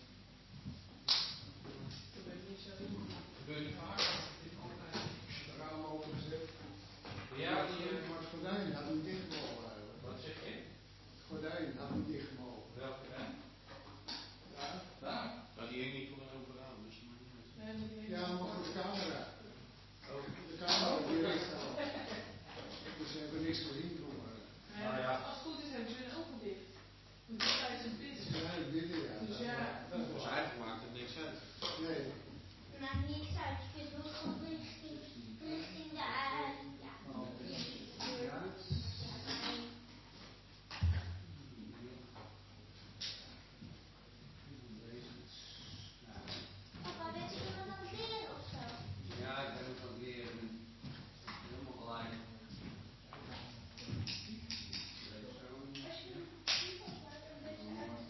Gebeurt niet vaak. De raam opengezet. Ja, Maar het gordijn had niet dichtgemogen eigenlijk. Wat zeg je? Het gordijn had niet dichtgemogen. Welke dan? Ja. Daar. Nou, die hing niet voor een open raam, dus maar niet uit. Ja, maar voor de camera. Oh. De camera direct al. Dus ze hebben niks gezien vroeger. Nou ja. Als het goed is hebben ze hun ogen dicht. Want het is tijdens het pissen. Ja, ik weet het, ja. Dus ja. Dus eigenlijk maakt het niks uit. Nee. Het maakt niks uit, je kunt ook gewoon richting de aarde. Ja. Ja. Papa, weet je iemand aan het leren of zo? Ja, ik ben ook aan het leren. Helemaal gelijk. Als je niet opbouwt, dan ben je uit.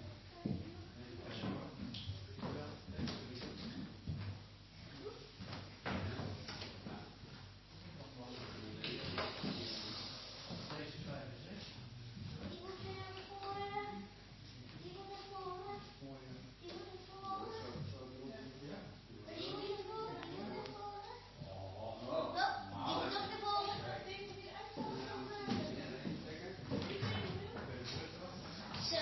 Deze 65. Die moet naar voren. Die moet naar voren. Die moet naar voren. Maar die moet naar voren. Die moet naar voren. Oh, die moet nog naar voren. Die moet weer uitkomen. Zo.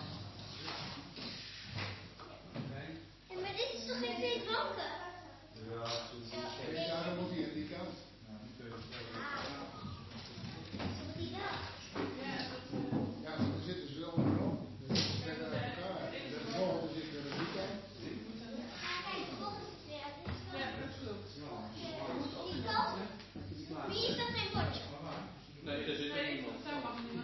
Ja, maar dit is toch geen twee banken? Zo, Nee, daarom moet hij aan die kant. moet die dan? Ja, maar dan zitten ze wel onderop. Dus ze zijn aan elkaar. De volgende zit weer aan die kant. Kijk, de volgende is weer aan deze kant. Ja, dat klopt. Die kant? Wie is dat geen bordje? Nee, daar zit er Nee, niemand. dat mag niet.